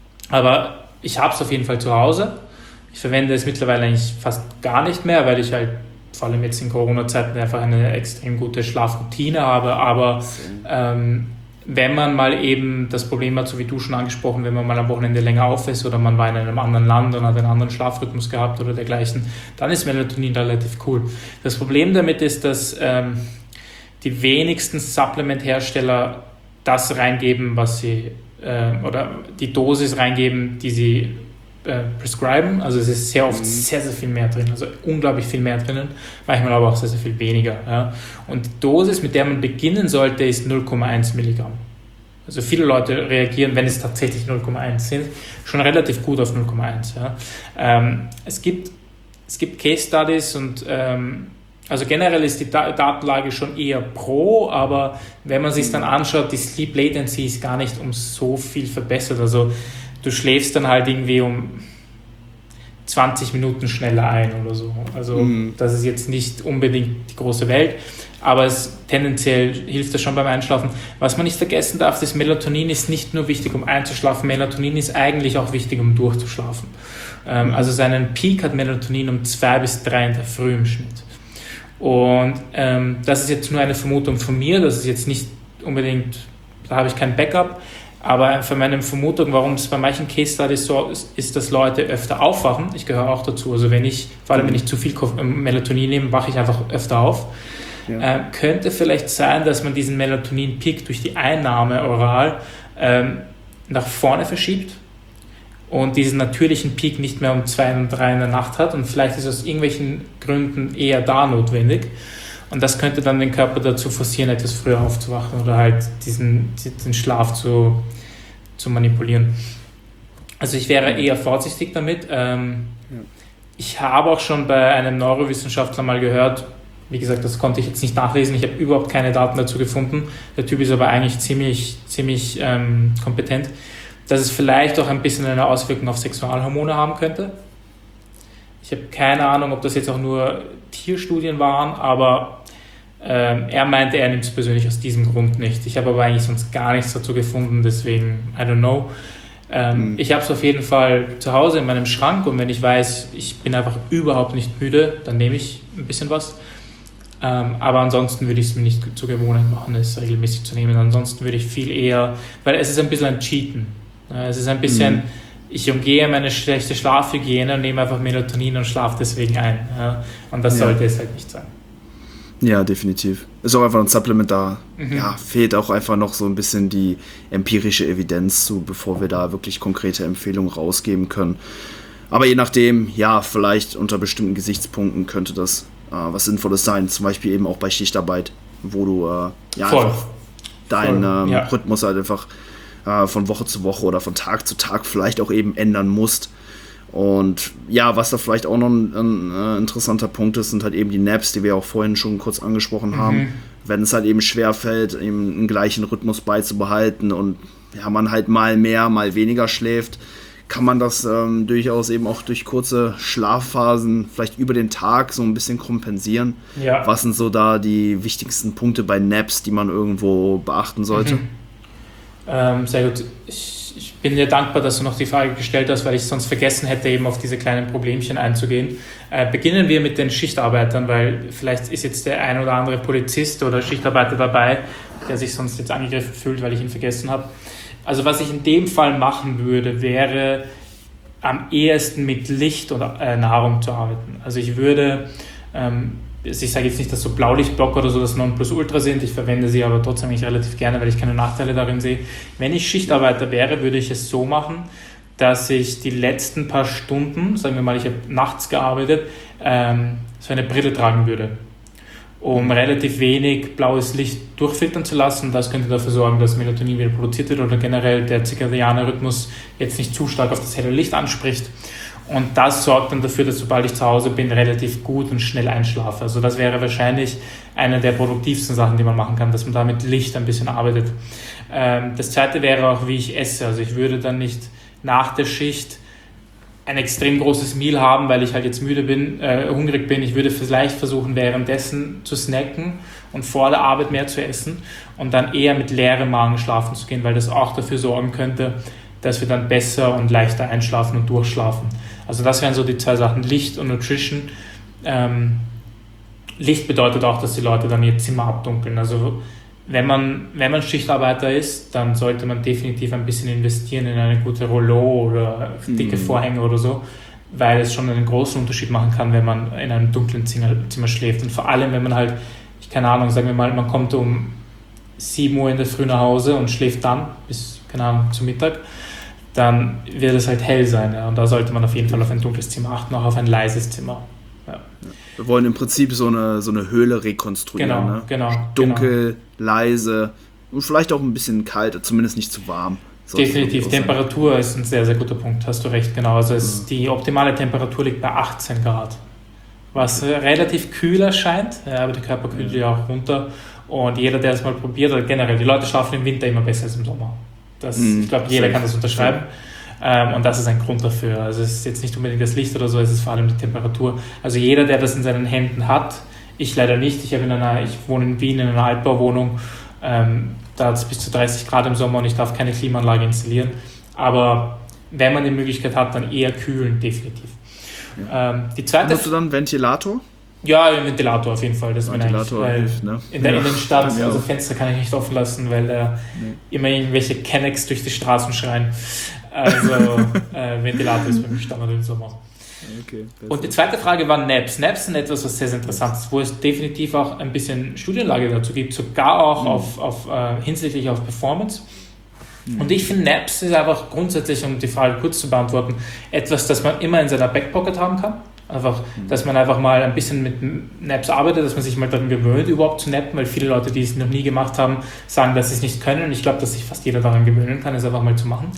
aber ich habe es auf jeden Fall zu Hause. Ich verwende es mittlerweile eigentlich fast gar nicht mehr, weil ich halt vor allem jetzt in Corona-Zeiten einfach eine extrem gute Schlafroutine habe. Aber ähm, wenn man mal eben das Problem hat, so wie du schon angesprochen, wenn man mal am Wochenende länger auf ist oder man war in einem anderen Land und hat einen anderen Schlafrhythmus gehabt oder dergleichen, dann ist Melatonin relativ cool. Das Problem damit ist, dass ähm, die wenigsten Supplement-Hersteller das reingeben, was sie, äh, oder die Dosis reingeben, die sie äh, prescriben. Also es ist sehr oft mhm. sehr, sehr viel mehr drin, also unglaublich viel mehr drinnen, manchmal aber auch sehr, sehr viel weniger. Ja. Und die Dosis, mit der man beginnen sollte, ist null Komma eins Milligramm. Also viele Leute reagieren, wenn es tatsächlich null Komma eins sind, schon relativ gut auf null Komma eins. Ja. Ähm, es gibt, es gibt Case Studies und ähm, also generell ist die Da- Datenlage schon eher pro, aber wenn man sich dann anschaut, die Sleep Latency ist gar nicht um so viel verbessert. Also du schläfst dann halt irgendwie um zwanzig Minuten schneller ein oder so. Also mhm. das ist jetzt nicht unbedingt die große Welt, aber es tendenziell hilft das schon beim Einschlafen. Was man nicht vergessen darf, ist, Melatonin ist nicht nur wichtig, um einzuschlafen, Melatonin ist eigentlich auch wichtig, um durchzuschlafen. Ähm, also seinen Peak hat Melatonin um zwei bis drei in der Früh im Schnitt. Und ähm, das ist jetzt nur eine Vermutung von mir, das ist jetzt nicht unbedingt, da habe ich kein Backup, aber von meiner Vermutung, warum es bei manchen Case Studies so ist, ist, dass Leute öfter aufwachen. Ich gehöre auch dazu. Also wenn ich, vor allem wenn ich zu viel Melatonin nehme, wache ich einfach öfter auf. Ja. Äh, könnte vielleicht sein, dass man diesen Melatonin-Peak durch die Einnahme oral ähm, nach vorne verschiebt und diesen natürlichen Peak nicht mehr um zwei und drei in der Nacht hat. Und vielleicht ist aus irgendwelchen Gründen eher da notwendig. Und das könnte dann den Körper dazu forcieren, etwas früher aufzuwachen oder halt diesen, den Schlaf zu, zu manipulieren. Also ich wäre eher vorsichtig damit. Ähm, ja. Ich habe auch schon bei einem Neurowissenschaftler mal gehört, wie gesagt, das konnte ich jetzt nicht nachlesen, ich habe überhaupt keine Daten dazu gefunden. Der Typ ist aber eigentlich ziemlich, ziemlich ähm, kompetent, dass es vielleicht auch ein bisschen eine Auswirkung auf Sexualhormone haben könnte. Ich habe keine Ahnung, ob das jetzt auch nur Tierstudien waren, aber ähm, er meinte, er nimmt es persönlich aus diesem Grund nicht. Ich habe aber eigentlich sonst gar nichts dazu gefunden, deswegen, I don't know. Ähm, mhm. Ich habe es auf jeden Fall zu Hause in meinem Schrank und wenn ich weiß, ich bin einfach überhaupt nicht müde, dann nehme ich ein bisschen was. Ähm, aber ansonsten würde ich es mir nicht zur Gewohnheit machen, es regelmäßig zu nehmen. Ansonsten würde ich viel eher, weil es ist ein bisschen ein Cheaten. Es ist ein bisschen... Mhm. Ich umgehe meine schlechte Schlafhygiene und nehme einfach Melatonin und schlafe deswegen ein. Ja? Und das sollte ja. es halt nicht sein. Ja, definitiv. Ist auch einfach ein Supplement da. Mhm. Ja, fehlt auch einfach noch so ein bisschen die empirische Evidenz zu, bevor wir da wirklich konkrete Empfehlungen rausgeben können. Aber je nachdem, ja, vielleicht unter bestimmten Gesichtspunkten könnte das äh, was Sinnvolles sein. Zum Beispiel eben auch bei Schichtarbeit, wo du äh, ja, einfach deinen ähm, ja. Rhythmus halt einfach von Woche zu Woche oder von Tag zu Tag vielleicht auch eben ändern musst. Und ja, was da vielleicht auch noch ein, ein, ein interessanter Punkt ist, sind halt eben die Naps, die wir auch vorhin schon kurz angesprochen mhm. haben. Wenn es halt eben schwerfällt, eben einen gleichen Rhythmus beizubehalten und ja, man halt mal mehr, mal weniger schläft, kann man das ähm, durchaus eben auch durch kurze Schlafphasen vielleicht über den Tag so ein bisschen kompensieren. Ja. Was sind so da die wichtigsten Punkte bei Naps, die man irgendwo beachten sollte? Mhm. Ähm, sehr gut. Ich, ich bin dir dankbar, dass du noch die Frage gestellt hast, weil ich sonst vergessen hätte, eben auf diese kleinen Problemchen einzugehen. Äh, beginnen wir mit den Schichtarbeitern, weil vielleicht ist jetzt der ein oder andere Polizist oder Schichtarbeiter dabei, der sich sonst jetzt angegriffen fühlt, weil ich ihn vergessen habe. Also was ich in dem Fall machen würde, wäre am ehesten mit Licht oder äh, Nahrung zu arbeiten. Also ich würde, ähm, ich sage jetzt nicht, dass so Blaulichtblocker oder so das Nonplusultra sind, ich verwende sie aber trotzdem nicht relativ gerne, weil ich keine Nachteile darin sehe. Wenn ich Schichtarbeiter wäre, würde ich es so machen, dass ich die letzten paar Stunden, sagen wir mal, ich habe nachts gearbeitet, ähm, so eine Brille tragen würde, um relativ wenig blaues Licht durchfiltern zu lassen. Das könnte dafür sorgen, dass Melatonin wieder produziert wird oder generell der zirkadiane Rhythmus jetzt nicht zu stark auf das helle Licht anspricht. Und das sorgt dann dafür, dass sobald ich zu Hause bin, relativ gut und schnell einschlafe. Also das wäre wahrscheinlich eine der produktivsten Sachen, die man machen kann, dass man da mit Licht ein bisschen arbeitet. Das zweite wäre auch, wie ich esse. Also ich würde dann nicht nach der Schicht ein extrem großes Meal haben, weil ich halt jetzt müde bin, äh, hungrig bin. Ich würde vielleicht versuchen, währenddessen zu snacken und vor der Arbeit mehr zu essen und dann eher mit leerem Magen schlafen zu gehen, weil das auch dafür sorgen könnte, dass wir dann besser und leichter einschlafen und durchschlafen. Also das wären so die zwei Sachen, Licht und Nutrition. Ähm, Licht bedeutet auch, dass die Leute dann ihr Zimmer abdunkeln. Also wenn man, wenn man Schichtarbeiter ist, dann sollte man definitiv ein bisschen investieren in eine gute Rollo oder dicke mhm. Vorhänge oder so, weil es schon einen großen Unterschied machen kann, wenn man in einem dunklen Zimmer, Zimmer schläft. Und vor allem, wenn man halt, ich keine Ahnung, sagen wir mal, man kommt um sieben Uhr in der Früh nach Hause und schläft dann bis, keine Ahnung, zum Mittag, dann wird es halt hell sein. Ja? Und da sollte man auf jeden Fall auf ein dunkles Zimmer achten, auch auf ein leises Zimmer. Ja. Wir wollen im Prinzip so eine, so eine Höhle rekonstruieren. Genau, ne? genau. Dunkel, genau. leise und vielleicht auch ein bisschen kalt, zumindest nicht zu warm. Definitiv, Temperatur ist ein sehr, sehr guter Punkt, hast du recht, genau. Also es, ja. Die optimale Temperatur liegt bei achtzehn Grad, was okay. relativ kühl erscheint, ja, aber der Körper kühlt ja auch runter. Und jeder, der es mal probiert, oder generell, die Leute schlafen im Winter immer besser als im Sommer. Das, mhm. Ich glaube, jeder kann das unterschreiben. Ähm, und das ist ein Grund dafür. Also es ist jetzt nicht unbedingt das Licht oder so, es ist vor allem die Temperatur. Also jeder, der das in seinen Händen hat, ich leider nicht, ich, habe in einer, ich wohne in Wien in einer Altbauwohnung, ähm, da hat es bis zu dreißig Grad im Sommer und ich darf keine Klimaanlage installieren. Aber wenn man die Möglichkeit hat, dann eher kühlen, definitiv. Ja. Ähm, die zweite Hast du dann Ventilator? Ja, ein Ventilator auf jeden Fall. Das Ventilator hilft, ne? In der ja. Innenstadt, also Fenster kann ich nicht offen lassen, weil da nee. immer irgendwelche Kennex durch die Straßen schreien. Also äh, Ventilator ist für mich Standard im Sommer. Okay, und die zweite Frage war Naps. Naps sind etwas, was sehr, sehr interessant ist, wo es definitiv auch ein bisschen Studienlage dazu gibt, sogar auch mhm. auf, auf, äh, hinsichtlich auf Performance. Mhm. Und ich finde, Naps ist einfach grundsätzlich, um die Frage kurz zu beantworten, etwas, das man immer in seiner Backpocket haben kann. Einfach, dass man einfach mal ein bisschen mit Naps arbeitet, dass man sich mal daran gewöhnt, überhaupt zu nappen, weil viele Leute, die es noch nie gemacht haben, sagen, dass sie es nicht können. Und ich glaube, dass sich fast jeder daran gewöhnen kann, es einfach mal zu machen.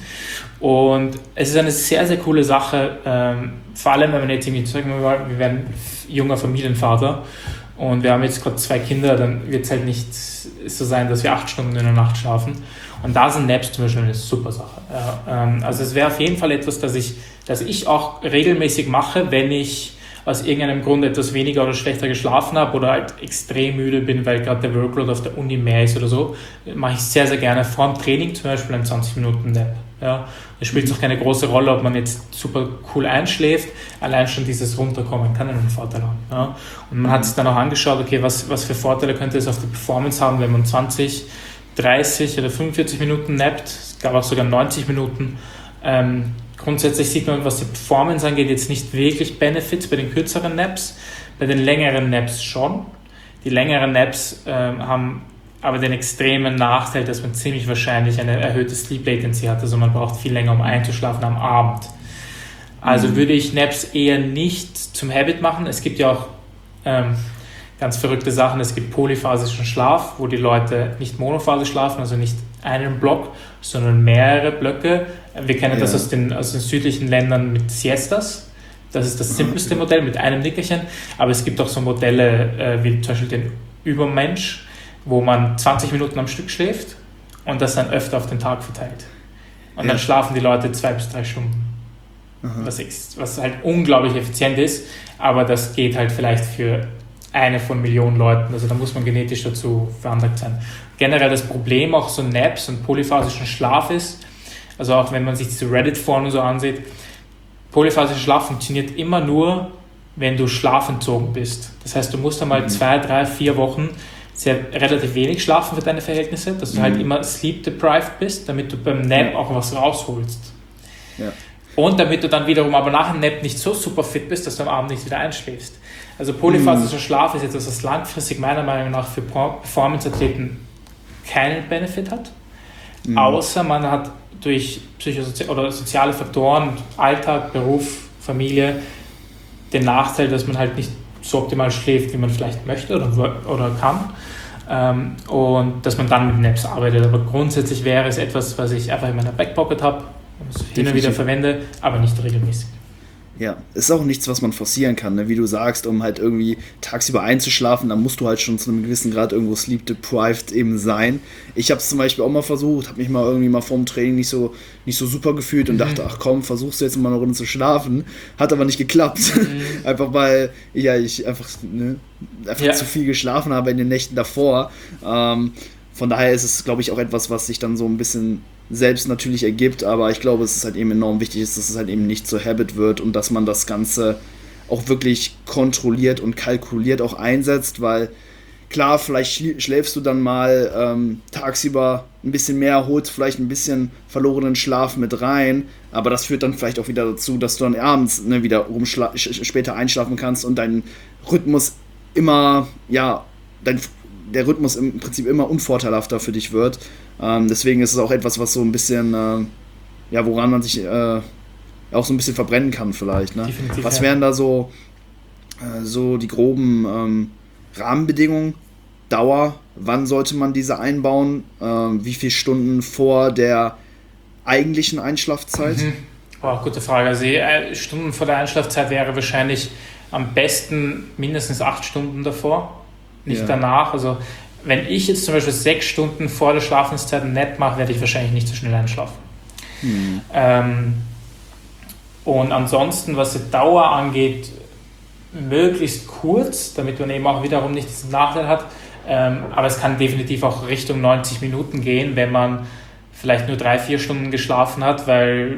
Und es ist eine sehr, sehr coole Sache, ähm, vor allem, wenn man jetzt irgendwie, sagen wir mal, wir werden junger Familienvater und wir haben jetzt gerade zwei Kinder, dann wird es halt nicht so sein, dass wir acht Stunden in der Nacht schlafen. Und da sind Naps zum Beispiel eine super Sache. Ja, ähm, also es wäre auf jeden Fall etwas, das ich, das ich auch regelmäßig mache, wenn ich aus irgendeinem Grund etwas weniger oder schlechter geschlafen habe oder halt extrem müde bin, weil gerade der Workload auf der Uni mehr ist oder so, mache ich sehr, sehr gerne vor dem Training zum Beispiel einen zwanzig Minuten Nap. Ja, es spielt auch keine große Rolle, ob man jetzt super cool einschläft, allein schon dieses Runterkommen kann einen Vorteil haben. Ja. Und man hat sich dann auch angeschaut, okay, was, was für Vorteile könnte es auf die Performance haben, wenn man zwanzig, dreißig oder fünfundvierzig Minuten nappt, es gab auch sogar neunzig Minuten. Ähm, grundsätzlich sieht man, was die Performance angeht, jetzt nicht wirklich Benefits bei den kürzeren Naps, bei den längeren Naps schon. Die längeren Naps ähm, haben aber den extremen Nachteil, dass man ziemlich wahrscheinlich eine erhöhte Sleep Latency hat, also man braucht viel länger, um einzuschlafen am Abend. Also mhm. würde ich Naps eher nicht zum Habit machen. Es gibt ja auch ähm, ganz verrückte Sachen, es gibt polyphasischen Schlaf, wo die Leute nicht monophasisch schlafen, also nicht einen Block, sondern mehrere Blöcke. Wir kennen ja. das aus den, aus den südlichen Ländern mit Siestas. Das ist das simpelste Modell mit einem Nickerchen, aber es gibt auch so Modelle äh, wie zum Beispiel den Übermensch, wo man zwanzig Minuten am Stück schläft und das dann öfter auf den Tag verteilt. Und ja. dann schlafen die Leute zwei bis drei Stunden. Was, was halt unglaublich effizient ist, aber das geht halt vielleicht für eine von Millionen Leuten, also da muss man genetisch dazu veranlagt sein. Generell das Problem auch so Naps und polyphasischen Schlaf ist, also auch wenn man sich diese Reddit-Foren so ansieht, polyphasischer Schlaf funktioniert immer nur, wenn du schlafentzogen bist. Das heißt, du musst einmal mhm. zwei, drei, vier Wochen sehr relativ wenig schlafen für deine Verhältnisse, dass du mhm. halt immer sleep-deprived bist, damit du beim Nap ja. auch was rausholst. Ja. Und damit du dann wiederum aber nach dem Nap nicht so super fit bist, dass du am Abend nicht wieder einschläfst. Also polyphasischer mm. Schlaf ist etwas, was langfristig meiner Meinung nach für Performance-Athleten keinen Benefit hat. Mm. Außer man hat durch psychosoziale oder soziale Faktoren, Alltag, Beruf, Familie, den Nachteil, dass man halt nicht so optimal schläft, wie man vielleicht möchte oder, oder kann. Ähm, und dass man dann mit Naps arbeitet. Aber grundsätzlich wäre es etwas, was ich einfach in meiner Backpocket habe, hin und wieder verwende, aber nicht regelmäßig. Ja, ist auch nichts, was man forcieren kann, ne? Wie du sagst, um halt irgendwie tagsüber einzuschlafen, dann musst du halt schon zu einem gewissen Grad irgendwo sleep-deprived eben sein. Ich habe es zum Beispiel auch mal versucht, habe mich mal irgendwie mal vorm Training nicht so, nicht so super gefühlt und mhm. dachte, ach komm, versuchst du jetzt mal eine Runde zu schlafen. Hat aber nicht geklappt. Mhm. Einfach weil ja, ich einfach, ne, einfach ja. zu viel geschlafen habe in den Nächten davor. Ähm, von daher ist es, glaube ich, auch etwas, was sich dann so ein bisschen selbst natürlich ergibt, aber ich glaube, es ist halt eben enorm wichtig, dass es halt eben nicht zur Habit wird und dass man das Ganze auch wirklich kontrolliert und kalkuliert auch einsetzt, weil klar, vielleicht schläfst du dann mal ähm, tagsüber ein bisschen mehr, holst vielleicht ein bisschen verlorenen Schlaf mit rein, aber das führt dann vielleicht auch wieder dazu, dass du dann abends ne, wieder rumschla- später einschlafen kannst und dein Rhythmus immer, ja, dein der Rhythmus im Prinzip immer unvorteilhafter für dich wird. Ähm, deswegen ist es auch etwas, was so ein bisschen, äh, ja, woran man sich äh, auch so ein bisschen verbrennen kann vielleicht. Ne? Was wären da so, äh, so die groben ähm, Rahmenbedingungen? Dauer, wann sollte man diese einbauen? Ähm, wie viele Stunden vor der eigentlichen Einschlafzeit? Mhm. Oh, gute Frage. Also äh, Stunden vor der Einschlafzeit wäre wahrscheinlich am besten mindestens acht Stunden davor. Nicht ja. danach, also wenn ich jetzt zum Beispiel sechs Stunden vor der Schlafenszeit ein Nap mache, werde ich wahrscheinlich nicht so schnell einschlafen. Mhm. Ähm, und ansonsten, was die Dauer angeht, möglichst kurz, damit man eben auch wiederum nicht diesen Nachteil hat, ähm, aber es kann definitiv auch Richtung neunzig Minuten gehen, wenn man vielleicht nur drei, vier Stunden geschlafen hat, weil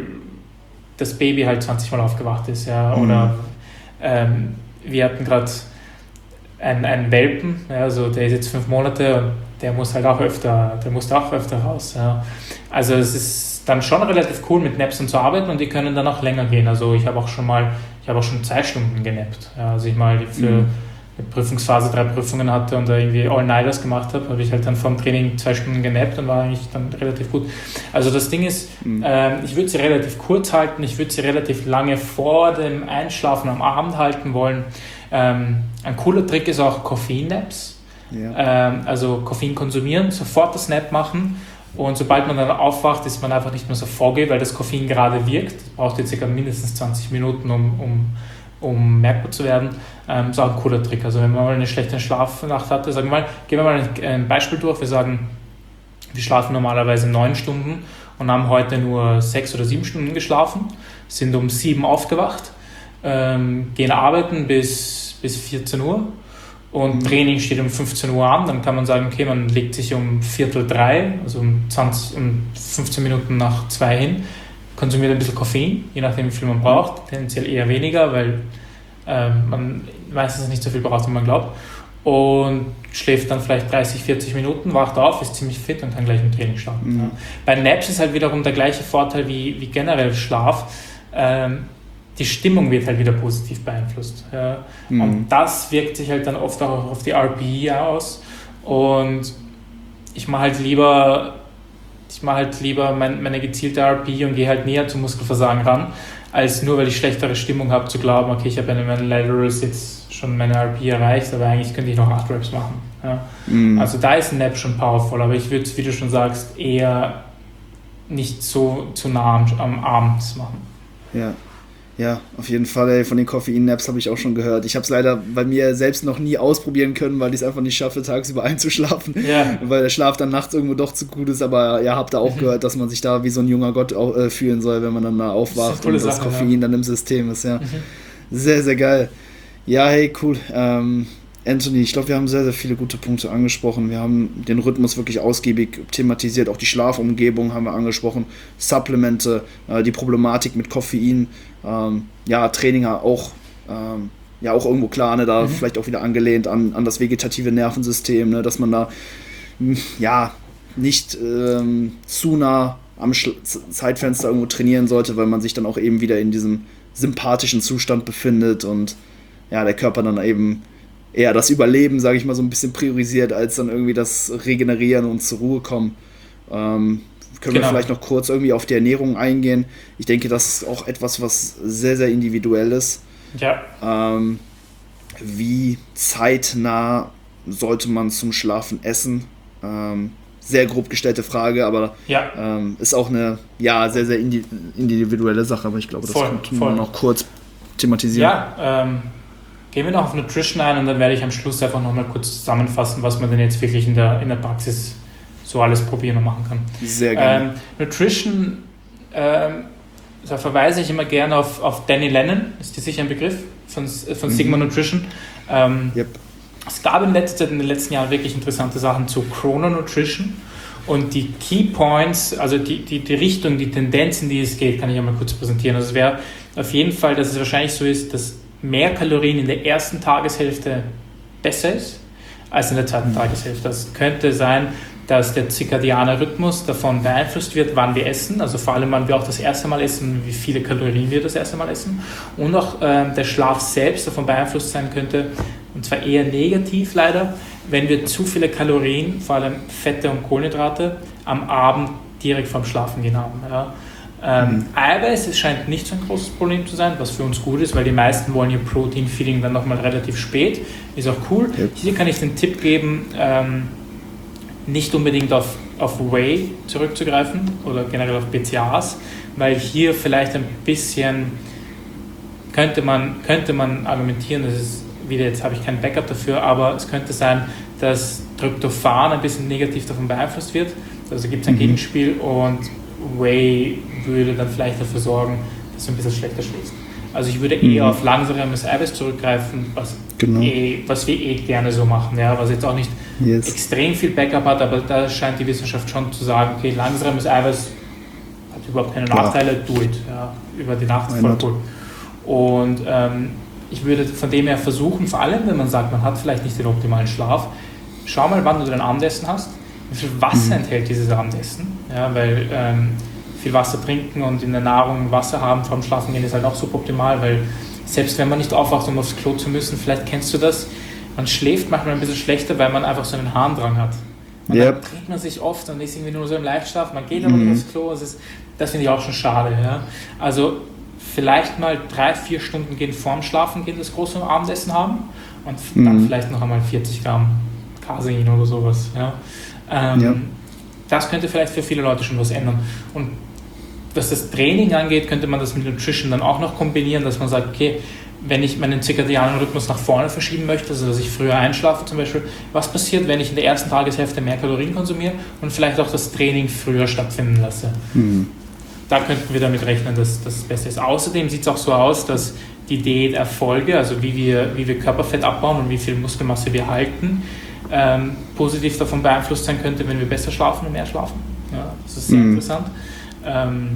das Baby halt zwanzig Mal aufgewacht ist, ja, mhm. oder ähm, wir hatten gerade Ein, ein Welpen, ja, also der ist jetzt fünf Monate und der muss halt auch öfter, der muss auch öfter raus. Ja. Also es ist dann schon relativ cool, mit Naps zu arbeiten und die können dann auch länger gehen. Also ich habe auch schon mal, ich habe auch schon zwei Stunden genappt. Ja, also ich mal für mhm. eine Prüfungsphase drei Prüfungen hatte und da irgendwie All-Nighters gemacht habe, habe ich halt dann vom Training zwei Stunden genappt und war eigentlich dann relativ gut. Also das Ding ist, mhm. ähm, ich würde sie relativ kurz halten, ich würde sie relativ lange vor dem Einschlafen am Abend halten wollen. Ähm, ein cooler Trick ist auch Koffein-Naps. Ja. Ähm, also Koffein konsumieren, sofort das Nap machen und sobald man dann aufwacht, ist man einfach nicht mehr so foggy, weil das Koffein gerade wirkt. Das braucht jetzt circa mindestens zwanzig Minuten, um, um, um merkbar zu werden. Ähm, ist auch ein cooler Trick. Also wenn man mal eine schlechte Schlafnacht hatte, sagen wir mal, gehen wir mal ein, ein Beispiel durch. Wir sagen, wir schlafen normalerweise neun Stunden und haben heute nur sechs oder sieben Stunden geschlafen, sind um sieben aufgewacht. Ähm, gehen arbeiten bis, bis vierzehn Uhr und mhm. Training steht um fünfzehn Uhr an, dann kann man sagen, okay, man legt sich um Viertel drei, also um, zwanzig, um fünfzehn Minuten nach zwei hin, konsumiert ein bisschen Koffein, je nachdem wie viel man braucht, tendenziell eher weniger, weil ähm, man meistens nicht so viel braucht, wie man glaubt, und schläft dann vielleicht dreißig, vierzig Minuten, wacht auf, ist ziemlich fit und kann gleich im Training starten. Mhm. Ja. Bei Naps ist halt wiederum der gleiche Vorteil wie, wie generell Schlaf. Ähm, die Stimmung wird halt wieder positiv beeinflusst. Ja. Mhm. Und das wirkt sich halt dann oft auch auf die R P E aus. Und ich mache halt lieber, ich mache halt lieber mein, meine gezielte R P E und gehe halt näher zum Muskelversagen ran, als nur weil ich schlechtere Stimmung habe, zu glauben, okay, ich habe in meinen Laterals jetzt schon meine R P E erreicht, aber eigentlich könnte ich noch acht Reps machen. Ja. Mhm. Also da ist ein Nap schon powerful, aber ich würde es, wie du schon sagst, eher nicht so zu nah am, am Abend machen. Ja. Ja, auf jeden Fall, ey, von den Koffein-Naps habe ich auch schon gehört. Ich habe es leider bei mir selbst noch nie ausprobieren können, weil ich es einfach nicht schaffe, tagsüber einzuschlafen, ja. weil der Schlaf dann nachts irgendwo doch zu gut ist. Aber ja, habt da auch mhm. gehört, dass man sich da wie so ein junger Gott auch, äh, fühlen soll, wenn man dann da aufwacht das und das Sache, Koffein ja. dann im System ist. Ja, mhm. sehr, sehr geil. Ja, hey, cool. Ähm, Anthony, ich glaube, wir haben sehr, sehr viele gute Punkte angesprochen. Wir haben den Rhythmus wirklich ausgiebig thematisiert, auch die Schlafumgebung haben wir angesprochen, Supplemente, äh, die Problematik mit Koffein, ähm, ja, Training auch, ähm, ja, auch irgendwo klar, ne, da mhm. vielleicht auch wieder angelehnt an, an das vegetative Nervensystem, ne, dass man da ja nicht ähm, zu nah am Sch- Zeitfenster irgendwo trainieren sollte, weil man sich dann auch eben wieder in diesem sympathischen Zustand befindet und ja, der Körper dann eben eher das Überleben, sage ich mal, so ein bisschen priorisiert, als dann irgendwie das Regenerieren und zur Ruhe kommen. Ähm, können genau. wir vielleicht noch kurz irgendwie auf die Ernährung eingehen. Ich denke, das ist auch etwas, was sehr, sehr individuell ist. Ja. Ähm, wie zeitnah sollte man zum Schlafen essen? Ähm, sehr grob gestellte Frage, aber ja. ähm, ist auch eine ja, sehr, sehr indi- individuelle Sache, aber ich glaube, das voll, könnte voll. man noch kurz thematisieren. Ja, ähm, gehen wir noch auf Nutrition ein und dann werde ich am Schluss einfach nochmal kurz zusammenfassen, was man denn jetzt wirklich in der, in der Praxis so alles probieren und machen kann. Sehr gerne. Ähm, Nutrition, ähm, da verweise ich immer gerne auf, auf Danny Lennon, ist dir sicher ein Begriff, von, von Sigma mhm. Nutrition. Ähm, yep. Es gab in letzter Zeit, in den letzten Jahren wirklich interessante Sachen zu Chrono Nutrition und die Key Points, also die, die, die Richtung, die Tendenz, in die es geht, kann ich einmal kurz präsentieren. Also es wäre auf jeden Fall, dass es wahrscheinlich so ist, dass mehr Kalorien in der ersten Tageshälfte besser ist als in der zweiten mhm. Tageshälfte. Das könnte sein, dass der zirkadiane Rhythmus davon beeinflusst wird, wann wir essen, also vor allem, wann wir auch das erste Mal essen, wie viele Kalorien wir das erste Mal essen und auch äh, der Schlaf selbst davon beeinflusst sein könnte, und zwar eher negativ leider, wenn wir zu viele Kalorien, vor allem Fette und Kohlenhydrate, am Abend direkt vorm Schlafengehen haben. Ja. Ähm, mhm. Eiweiß, es scheint nicht so ein großes Problem zu sein, was für uns gut ist, weil die meisten wollen ihr Protein-Feeding dann nochmal relativ spät, ist auch cool. Ja. Hier kann ich den Tipp geben, ähm, nicht unbedingt auf, auf Whey zurückzugreifen oder generell auf B C A As, weil hier vielleicht ein bisschen könnte man, könnte man argumentieren, das ist wieder, jetzt habe ich kein Backup dafür, aber es könnte sein, dass Tryptophan ein bisschen negativ davon beeinflusst wird, also gibt es ein mhm. Gegenspiel und Whey würde dann vielleicht dafür sorgen, dass du ein bisschen schlechter schläfst. Also ich würde eher mhm. auf langsames Eiweiß zurückgreifen, was, genau. eh, was wir eh gerne so machen, ja, was jetzt auch nicht yes. extrem viel Backup hat, aber da scheint die Wissenschaft schon zu sagen, okay, langsames Eiweiß hat überhaupt keine Nachteile, ja. do it, ja, über die Nacht voll cool. Und ähm, ich würde von dem her versuchen, vor allem wenn man sagt, man hat vielleicht nicht den optimalen Schlaf, schau mal, wann du dein Abendessen hast, wie viel Wasser mhm. enthält dieses Abendessen, ja, weil ähm, viel Wasser trinken und in der Nahrung Wasser haben vor dem Schlafengehen ist halt auch super optimal, weil selbst wenn man nicht aufwacht, um aufs Klo zu müssen, vielleicht kennst du das, man schläft manchmal ein bisschen schlechter, weil man einfach so einen Harndrang hat. Und yep. dann dreht man sich oft und ist irgendwie nur so im Leichtschlaf, man geht aber mhm. nicht aufs Klo, das, ist, das finde ich auch schon schade. Ja. Also vielleicht mal drei, vier Stunden gehen vorm Schlafengehen das große Abendessen haben und mhm. dann vielleicht noch einmal vierzig Gramm Casein oder sowas. Ja. Ähm, ja. Das könnte vielleicht für viele Leute schon was ändern. Und was das Training angeht, könnte man das mit Nutrition dann auch noch kombinieren, dass man sagt, okay, wenn ich meinen zirkadianen Rhythmus nach vorne verschieben möchte, also dass ich früher einschlafe zum Beispiel, was passiert, wenn ich in der ersten Tageshälfte mehr Kalorien konsumiere und vielleicht auch das Training früher stattfinden lasse? Mhm. Da könnten wir damit rechnen, dass das Beste ist. Außerdem sieht es auch so aus, dass die Diäterfolge, also wie wir, wie wir Körperfett abbauen und wie viel Muskelmasse wir halten, ähm, positiv davon beeinflusst sein könnte, wenn wir besser schlafen und mehr schlafen. Ja, das ist sehr mhm. interessant. Ähm,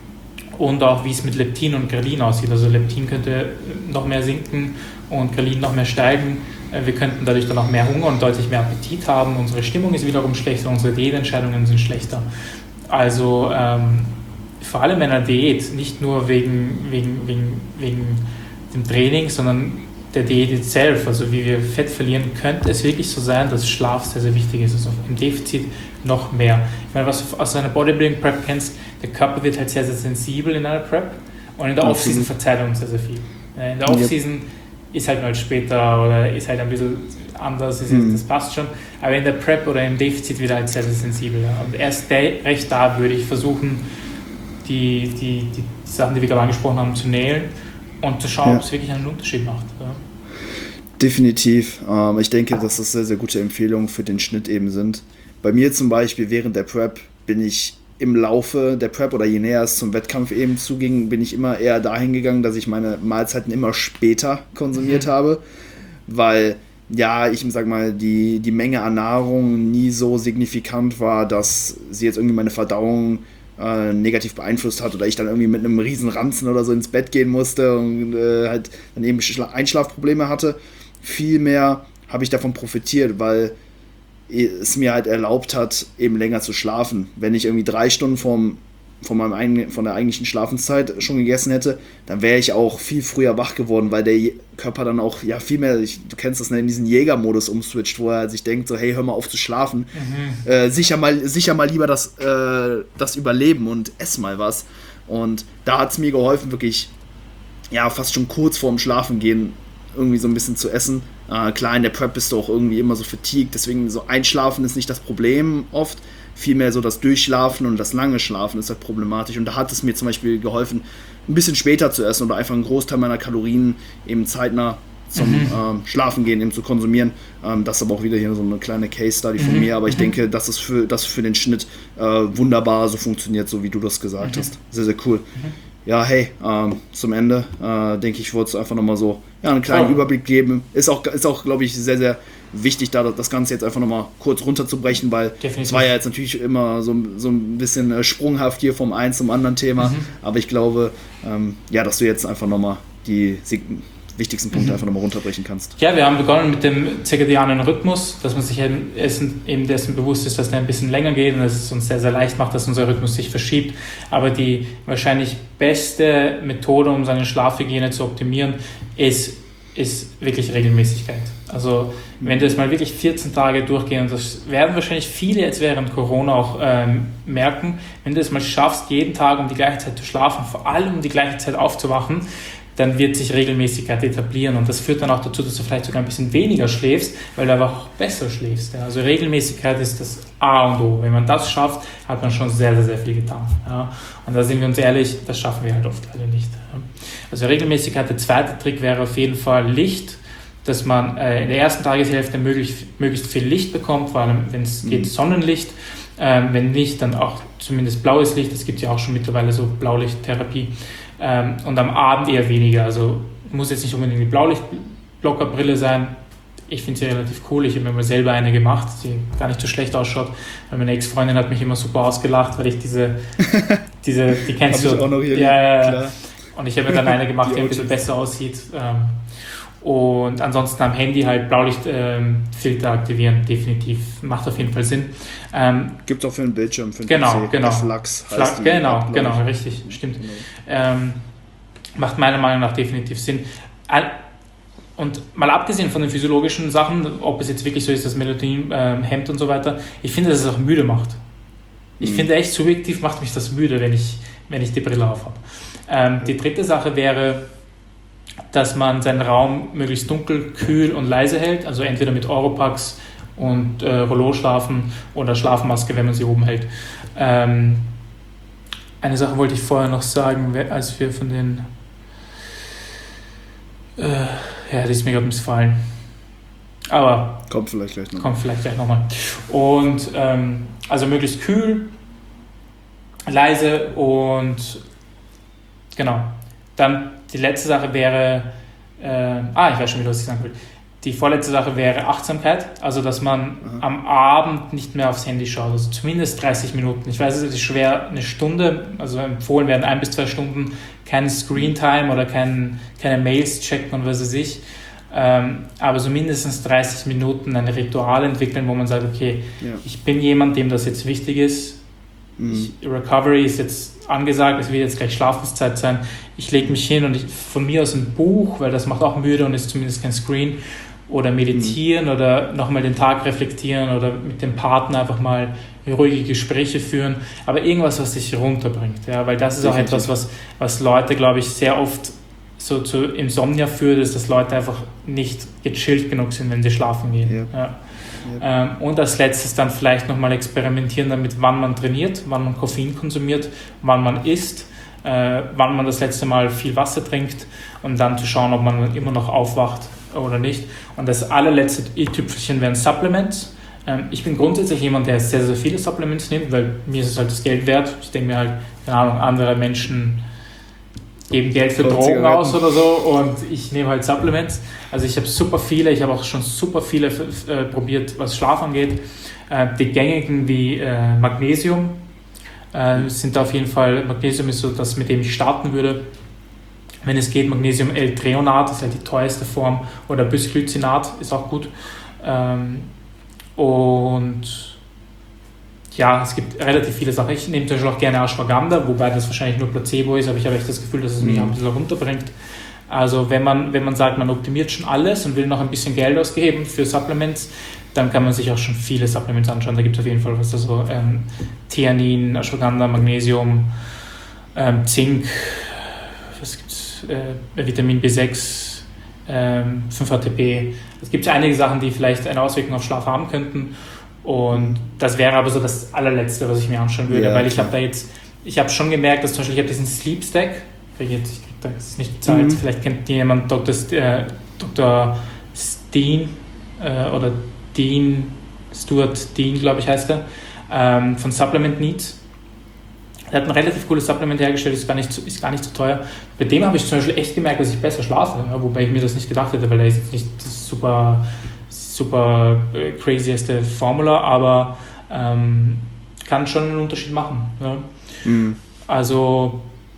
und auch wie es mit Leptin und Grelin aussieht. Also Leptin könnte noch mehr sinken und Grelin noch mehr steigen. Äh, wir könnten dadurch dann auch mehr Hunger und deutlich mehr Appetit haben. Unsere Stimmung ist wiederum schlechter, unsere Diätentscheidungen sind schlechter. Also ähm, vor allem in einer Diät, nicht nur wegen, wegen, wegen, wegen dem Training, sondern der Diät itself, also wie wir Fett verlieren, könnte es wirklich so sein, dass Schlaf sehr, sehr wichtig ist, also im Defizit noch mehr. Ich meine, was du aus einer Bodybuilding-Prep kennst, der Körper wird halt sehr, sehr sensibel in einer Prep und in der Off-Season verzeiht er uns sehr, sehr viel. In der Off-Season yep. ist halt mal später oder ist halt ein bisschen anders, ist mhm. das passt schon, aber in der Prep oder im Defizit wird er halt sehr, sehr sensibel. Und erst recht da würde ich versuchen, die, die, die Sachen, die wir gerade angesprochen haben, zu nähen und zu schauen, Ja. ob es wirklich einen Unterschied macht. Ja. Definitiv. Ähm, ich denke, dass das sehr, sehr gute Empfehlungen für den Schnitt eben sind. Bei mir zum Beispiel während der Prep bin ich im Laufe der Prep oder je näher es zum Wettkampf eben zuging, bin ich immer eher dahin gegangen, dass ich meine Mahlzeiten immer später konsumiert mhm. habe, weil ja, ich sag mal, die, die Menge an Nahrung nie so signifikant war, dass sie jetzt irgendwie meine Verdauung äh, negativ beeinflusst hat oder ich dann irgendwie mit einem riesen Ranzen oder so ins Bett gehen musste und äh, halt dann eben Schla- Einschlafprobleme hatte. Vielmehr habe ich davon profitiert, weil es mir halt erlaubt hat, eben länger zu schlafen. Wenn ich irgendwie drei Stunden vom, von, meinem eigenen, von der eigentlichen Schlafenszeit schon gegessen hätte, dann wäre ich auch viel früher wach geworden, weil der Körper dann auch ja viel mehr, ich, du kennst das, ne, in diesen Jägermodus umswitcht, wo er sich denkt, so hey, hör mal auf zu schlafen, mhm. äh, sicher, mal, sicher mal lieber das, äh, das Überleben und ess mal was. Und da hat es mir geholfen, wirklich ja fast schon kurz vorm Schlafengehen irgendwie so ein bisschen zu essen. Äh, klar, in der Prep bist du auch irgendwie immer so fatigued, deswegen so Einschlafen ist nicht das Problem oft, vielmehr so das Durchschlafen und das lange Schlafen ist halt problematisch und da hat es mir zum Beispiel geholfen, ein bisschen später zu essen oder einfach einen Großteil meiner Kalorien eben zeitnah zum mhm. ähm, Schlafengehen eben zu konsumieren. Ähm, das ist aber auch wieder hier so eine kleine Case-Study von mhm. mir, aber ich mhm. denke, dass es für, dass für den Schnitt äh, wunderbar so funktioniert, so wie du das gesagt mhm. hast. Sehr, sehr cool. Mhm. Ja, hey, ähm, zum Ende äh, denke ich, wollte es einfach nochmal so ja, einen kleinen oh. Überblick geben. Ist auch, ist auch glaube ich, sehr, sehr wichtig, da das Ganze jetzt einfach nochmal kurz runterzubrechen, weil es war ja jetzt natürlich immer so, so ein bisschen äh, sprunghaft hier vom einen zum anderen Thema, mhm. aber ich glaube, ähm, ja, dass du jetzt einfach nochmal die wichtigsten Punkte mhm. einfach nochmal runterbrechen kannst. Ja, wir haben begonnen mit dem zirkadianen Rhythmus, dass man sich eben, eben dessen bewusst ist, dass der ein bisschen länger geht und dass es uns sehr, sehr leicht macht, dass unser Rhythmus sich verschiebt. Aber die wahrscheinlich beste Methode, um seine Schlafhygiene zu optimieren, ist, ist wirklich Regelmäßigkeit. Also wenn du das mal wirklich vierzehn Tage durchgehen, und das werden wahrscheinlich viele jetzt während Corona auch ähm, merken, wenn du es mal schaffst, jeden Tag um die gleiche Zeit zu schlafen, vor allem um die gleiche Zeit aufzuwachen, dann wird sich Regelmäßigkeit etablieren und das führt dann auch dazu, dass du vielleicht sogar ein bisschen weniger schläfst, weil du aber auch besser schläfst. Ja. Also Regelmäßigkeit ist das A und O. Wenn man das schafft, hat man schon sehr, sehr, sehr viel getan. Ja. Und da sind wir uns ehrlich, das schaffen wir halt oft leider nicht. Ja. Also Regelmäßigkeit, der zweite Trick wäre auf jeden Fall Licht, dass man äh, in der ersten Tageshälfte möglichst, möglichst viel Licht bekommt, vor allem wenn es mhm. geht Sonnenlicht. Ähm, wenn nicht, dann auch zumindest blaues Licht. Es gibt ja auch schon mittlerweile so Blaulichttherapie. Ähm, und am Abend eher weniger. Also muss jetzt nicht unbedingt die Blaulichtblockerbrille sein. Ich finde sie relativ cool. Ich habe mir mal selber eine gemacht, die gar nicht so schlecht ausschaut. Weil meine Ex-Freundin hat mich immer super ausgelacht, weil ich diese, diese die kennst du. Hab ich auch noch hier. Ja, ja, ja. Und ich habe mir dann eine gemacht, die, die ein bisschen besser aussieht. Ähm, und ansonsten am Handy halt Blaulichtfilter ähm, aktivieren, definitiv. Macht auf jeden Fall Sinn. Ähm, Gibt es auch für den Bildschirm, für den genau, P C. Genau, Flux heißt Flux, die genau, App, genau, richtig, stimmt. Genau. Ähm, macht meiner Meinung nach definitiv Sinn. Und mal abgesehen von den physiologischen Sachen, ob es jetzt wirklich so ist, dass Melatonin ähm, hemmt und so weiter, ich finde, dass es auch müde macht. Ich mhm. finde echt subjektiv macht mich das müde, wenn ich, wenn ich die Brille auf habe. Ähm, die dritte Sache wäre, dass man seinen Raum möglichst dunkel, kühl und leise hält, also entweder mit Oropax und äh, Rollo-Schlafen oder Schlafmaske, wenn man sie oben hält. Ähm, eine Sache wollte ich vorher noch sagen, als wir von den... Äh, ja, die ist mir gerade missfallen. Aber... Kommt vielleicht gleich noch. Kommt vielleicht gleich nochmal. Und ähm, also möglichst kühl, leise und genau. Dann die letzte Sache wäre, äh, ah, ich weiß schon wieder, was ich sagen will. Die vorletzte Sache wäre Achtsamkeit, also dass man mhm. am Abend nicht mehr aufs Handy schaut, also zumindest dreißig Minuten. Ich weiß, es ist schwer, eine Stunde, also empfohlen werden ein bis zwei Stunden, kein Screentime oder kein, keine Mails checken und was weiß ich. Ähm, aber so mindestens dreißig Minuten ein Ritual entwickeln, wo man sagt, okay, ja. ich bin jemand, dem das jetzt wichtig ist. Mhm. Ich, Recovery ist jetzt angesagt, es wird jetzt gleich Schlafenszeit sein. Ich lege mich hin und ich, von mir aus ein Buch, weil das macht auch müde und ist zumindest kein Screen, oder meditieren mhm. oder nochmal den Tag reflektieren oder mit dem Partner einfach mal ruhige Gespräche führen, aber irgendwas, was dich runterbringt, ja, weil das ist Definitiv. Auch etwas, was, was Leute, glaube ich, sehr oft so zu Insomnia führt, ist, dass Leute einfach nicht gechillt genug sind, wenn sie schlafen gehen. Ja. Ja. Ja. Ähm, und als letztes dann vielleicht nochmal experimentieren damit, wann man trainiert, wann man Koffein konsumiert, wann man isst, äh, wann man das letzte Mal viel Wasser trinkt und dann zu schauen, ob man immer noch aufwacht oder nicht. Und das allerletzte i-Tüpfelchen wären Supplements. Ähm, ich bin grundsätzlich jemand, der sehr, sehr viele Supplements nimmt, weil mir ist es halt das Geld wert. Ich denke mir halt, keine Ahnung, andere Menschen geben Geld für Drogen aus oder so und ich nehme halt Supplements. Also ich habe super viele, ich habe auch schon super viele äh, probiert, was Schlaf angeht. Äh, die gängigen wie äh, Magnesium äh, sind auf jeden Fall, Magnesium ist so das, mit dem ich starten würde. Wenn es geht, Magnesium L-Treonat, das ist halt die teuerste Form, oder Bisglycinat ist auch gut. Ähm, und ja, es gibt relativ viele Sachen. Ich nehme zum Beispiel auch gerne Ashwagandha, wobei das wahrscheinlich nur Placebo ist, aber ich habe echt das Gefühl, dass es mich ein bisschen runterbringt. Also wenn man, wenn man sagt, man optimiert schon alles und will noch ein bisschen Geld ausgeben für Supplements, dann kann man sich auch schon viele Supplements anschauen. Da gibt es auf jeden Fall was, also ähm, Theanin, Ashwagandha, Magnesium, ähm, Zink, was gibt's, äh, Vitamin B sechs, ähm, fünf A T P. Es gibt einige Sachen, die vielleicht eine Auswirkung auf Schlaf haben könnten. Und das wäre aber so das allerletzte, was ich mir anschauen würde, ja, weil ich habe da jetzt, ich habe schon gemerkt, dass zum Beispiel ich habe diesen Sleep Stack, ich kriege das nicht bezahlt, mhm. vielleicht kennt jemand Doktor Äh, Doktor Steen äh, oder Dean, Stuart Dean, glaube ich heißt er, ähm, von Supplement Needs. Er hat ein relativ cooles Supplement hergestellt, ist gar nicht, ist gar nicht so teuer. Bei dem habe ich zum Beispiel echt gemerkt, dass ich besser schlafe, ja, wobei ich mir das nicht gedacht hätte, weil er ist jetzt nicht super... super äh, crazyeste Formula, aber ähm, kann schon einen Unterschied machen. Ja. Mhm. Also,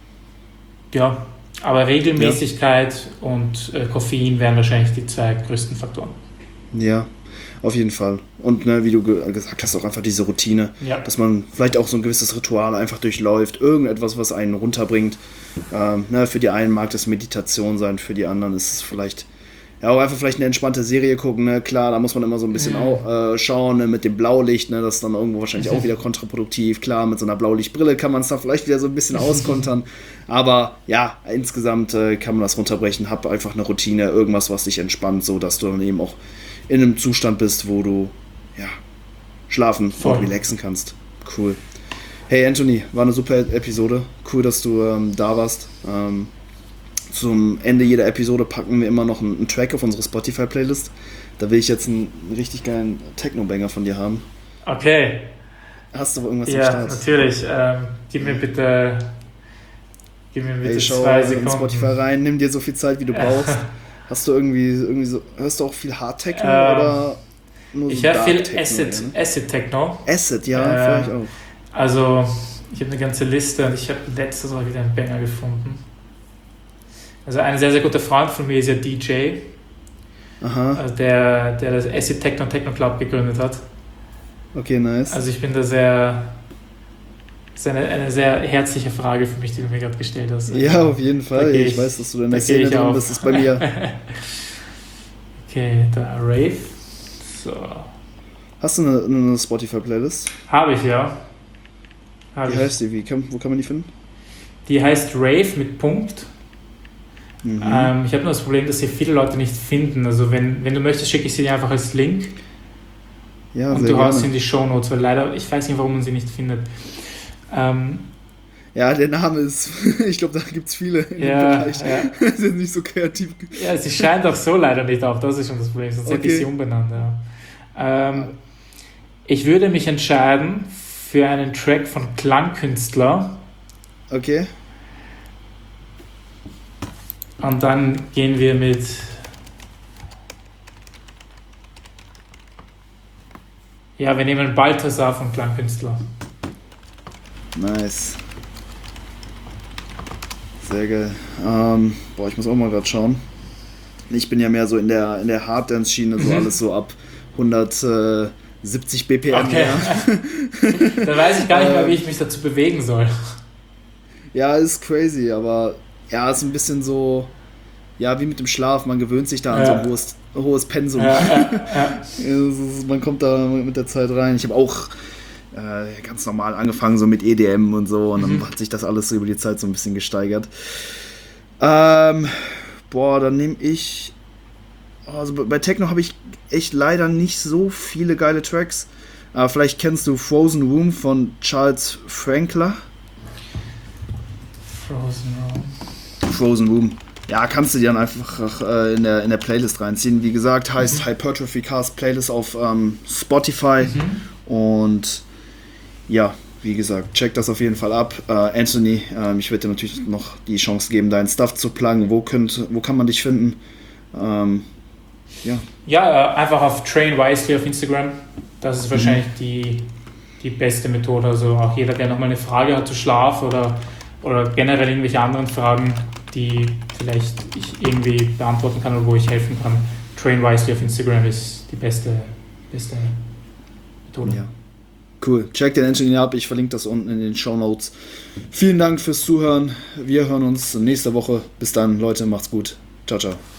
ja, aber Regelmäßigkeit ja. und äh, Koffein wären wahrscheinlich die zwei größten Faktoren. Ja, auf jeden Fall. Und ne, wie du ge- gesagt hast, auch einfach diese Routine, ja. dass man vielleicht auch so ein gewisses Ritual einfach durchläuft, irgendetwas, was einen runterbringt. Ähm, ne, für die einen mag das Meditation sein, für die anderen ist es vielleicht ja, auch einfach vielleicht eine entspannte Serie gucken, ne? Klar, da muss man immer so ein bisschen mhm. auch, äh, schauen, ne? Mit dem Blaulicht, ne? Das ist dann irgendwo wahrscheinlich auch wieder kontraproduktiv. Klar, mit so einer Blaulichtbrille kann man es da vielleicht wieder so ein bisschen auskontern, aber ja, insgesamt äh, kann man das runterbrechen. Hab einfach eine Routine, irgendwas, was dich entspannt, so dass du dann eben auch in einem Zustand bist, wo du ja, schlafen und relaxen kannst. Cool. Hey Anthony, war eine super Episode. Cool, dass du ähm, da warst. Ähm, Zum Ende jeder Episode packen wir immer noch einen, einen Track auf unsere Spotify-Playlist. Da will ich jetzt einen richtig geilen Techno-Banger von dir haben. Okay. Hast du irgendwas ja, am Start? Ja, natürlich. Ähm, gib mir bitte, gib mir bitte hey, schau zwei Sekunden. In Spotify rein, nimm dir so viel Zeit, wie du brauchst. Hast du irgendwie, irgendwie so, hörst du auch viel Hard-Techno ähm, oder nur so ich höre viel Acid, ne? Acid-Techno. Acid, ja, äh, ich auch. Also, ich habe eine ganze Liste und ich habe letztes Mal wieder einen Banger gefunden. Also ein sehr, sehr guter Freund von mir ist ja D J, Aha. Also der, der das Acid Techno und Techno Club gegründet hat. Okay, nice. Also ich bin da sehr, das ist eine, eine sehr herzliche Frage für mich, die du mir gerade gestellt hast. Ja, auf jeden Fall. Ich, ich weiß, dass du in der Szene drin bist, das ist bei mir. Okay, da Rave. So. Hast du eine, eine Spotify-Playlist? Habe ich, ja. Hab wie ich. heißt die? Wie kann, wo kann man die finden? Die heißt Rave mit Punkt. Mhm. Ähm, ich habe nur das Problem, dass sie viele Leute nicht finden. Also wenn, wenn du möchtest, schicke ich sie dir einfach als Link. Ja, und sehr du gerne. haust sie in die Shownotes, weil leider, ich weiß nicht, warum man sie nicht findet. Ähm, ja, der Name ist, ich glaube, da gibt es viele in ja, dem Bereich. Ja. sind nicht so kreativ. Ja, sie scheint auch so leider nicht auf, das ist schon das Problem, sonst okay. hätte ich sie umbenannt. Ja. Ähm, ich würde mich entscheiden für einen Track von Klangkünstler. Okay. Und dann gehen wir mit ja, wir nehmen Balthasar von Klangkünstler. Nice. Sehr geil. Ähm, boah, ich muss auch mal gerade schauen. Ich bin ja mehr so in der, in der Hard-Dance-Schiene, so alles so ab hundertsiebzig B P M. Okay. Da weiß ich gar nicht mehr, wie ich mich dazu bewegen soll. Ja, ist crazy, aber ja, ist ein bisschen so, ja, wie mit dem Schlaf, man gewöhnt sich da an ja. so ein hohes, hohes Pensum. Ja, ja, ja. ist, man kommt da mit der Zeit rein. Ich habe auch äh, ganz normal angefangen, so mit E D M und so, und dann mhm. hat sich das alles so über die Zeit so ein bisschen gesteigert. Ähm, boah, dann nehme ich, also bei Techno habe ich echt leider nicht so viele geile Tracks. Aber vielleicht kennst du Frozen Room von Charles Frankler. Frozen Room. Frozen Room. Ja, kannst du dir dann einfach äh, in, der, in der Playlist reinziehen. Wie gesagt, heißt mhm. Hypertrophy Cast Playlist auf ähm, Spotify. Mhm. Und ja, wie gesagt, check das auf jeden Fall ab. Äh, Anthony, äh, ich werde dir natürlich noch die Chance geben, deinen Stuff zu pluggen. Wo, könnt, wo kann man dich finden? Ähm, ja, ja äh, einfach auf Train Wisely auf Instagram. Das ist wahrscheinlich mhm. die, die beste Methode. Also auch jeder, der nochmal eine Frage hat zu Schlaf oder, oder generell irgendwelche anderen Fragen, die vielleicht ich irgendwie beantworten kann oder wo ich helfen kann. Train Wisely auf Instagram ist die beste, beste Methode. Ja. Cool. Check den Anthony ab. Ich verlinke das unten in den Shownotes. Vielen Dank fürs Zuhören. Wir hören uns nächste Woche. Bis dann, Leute. Macht's gut. Ciao, ciao.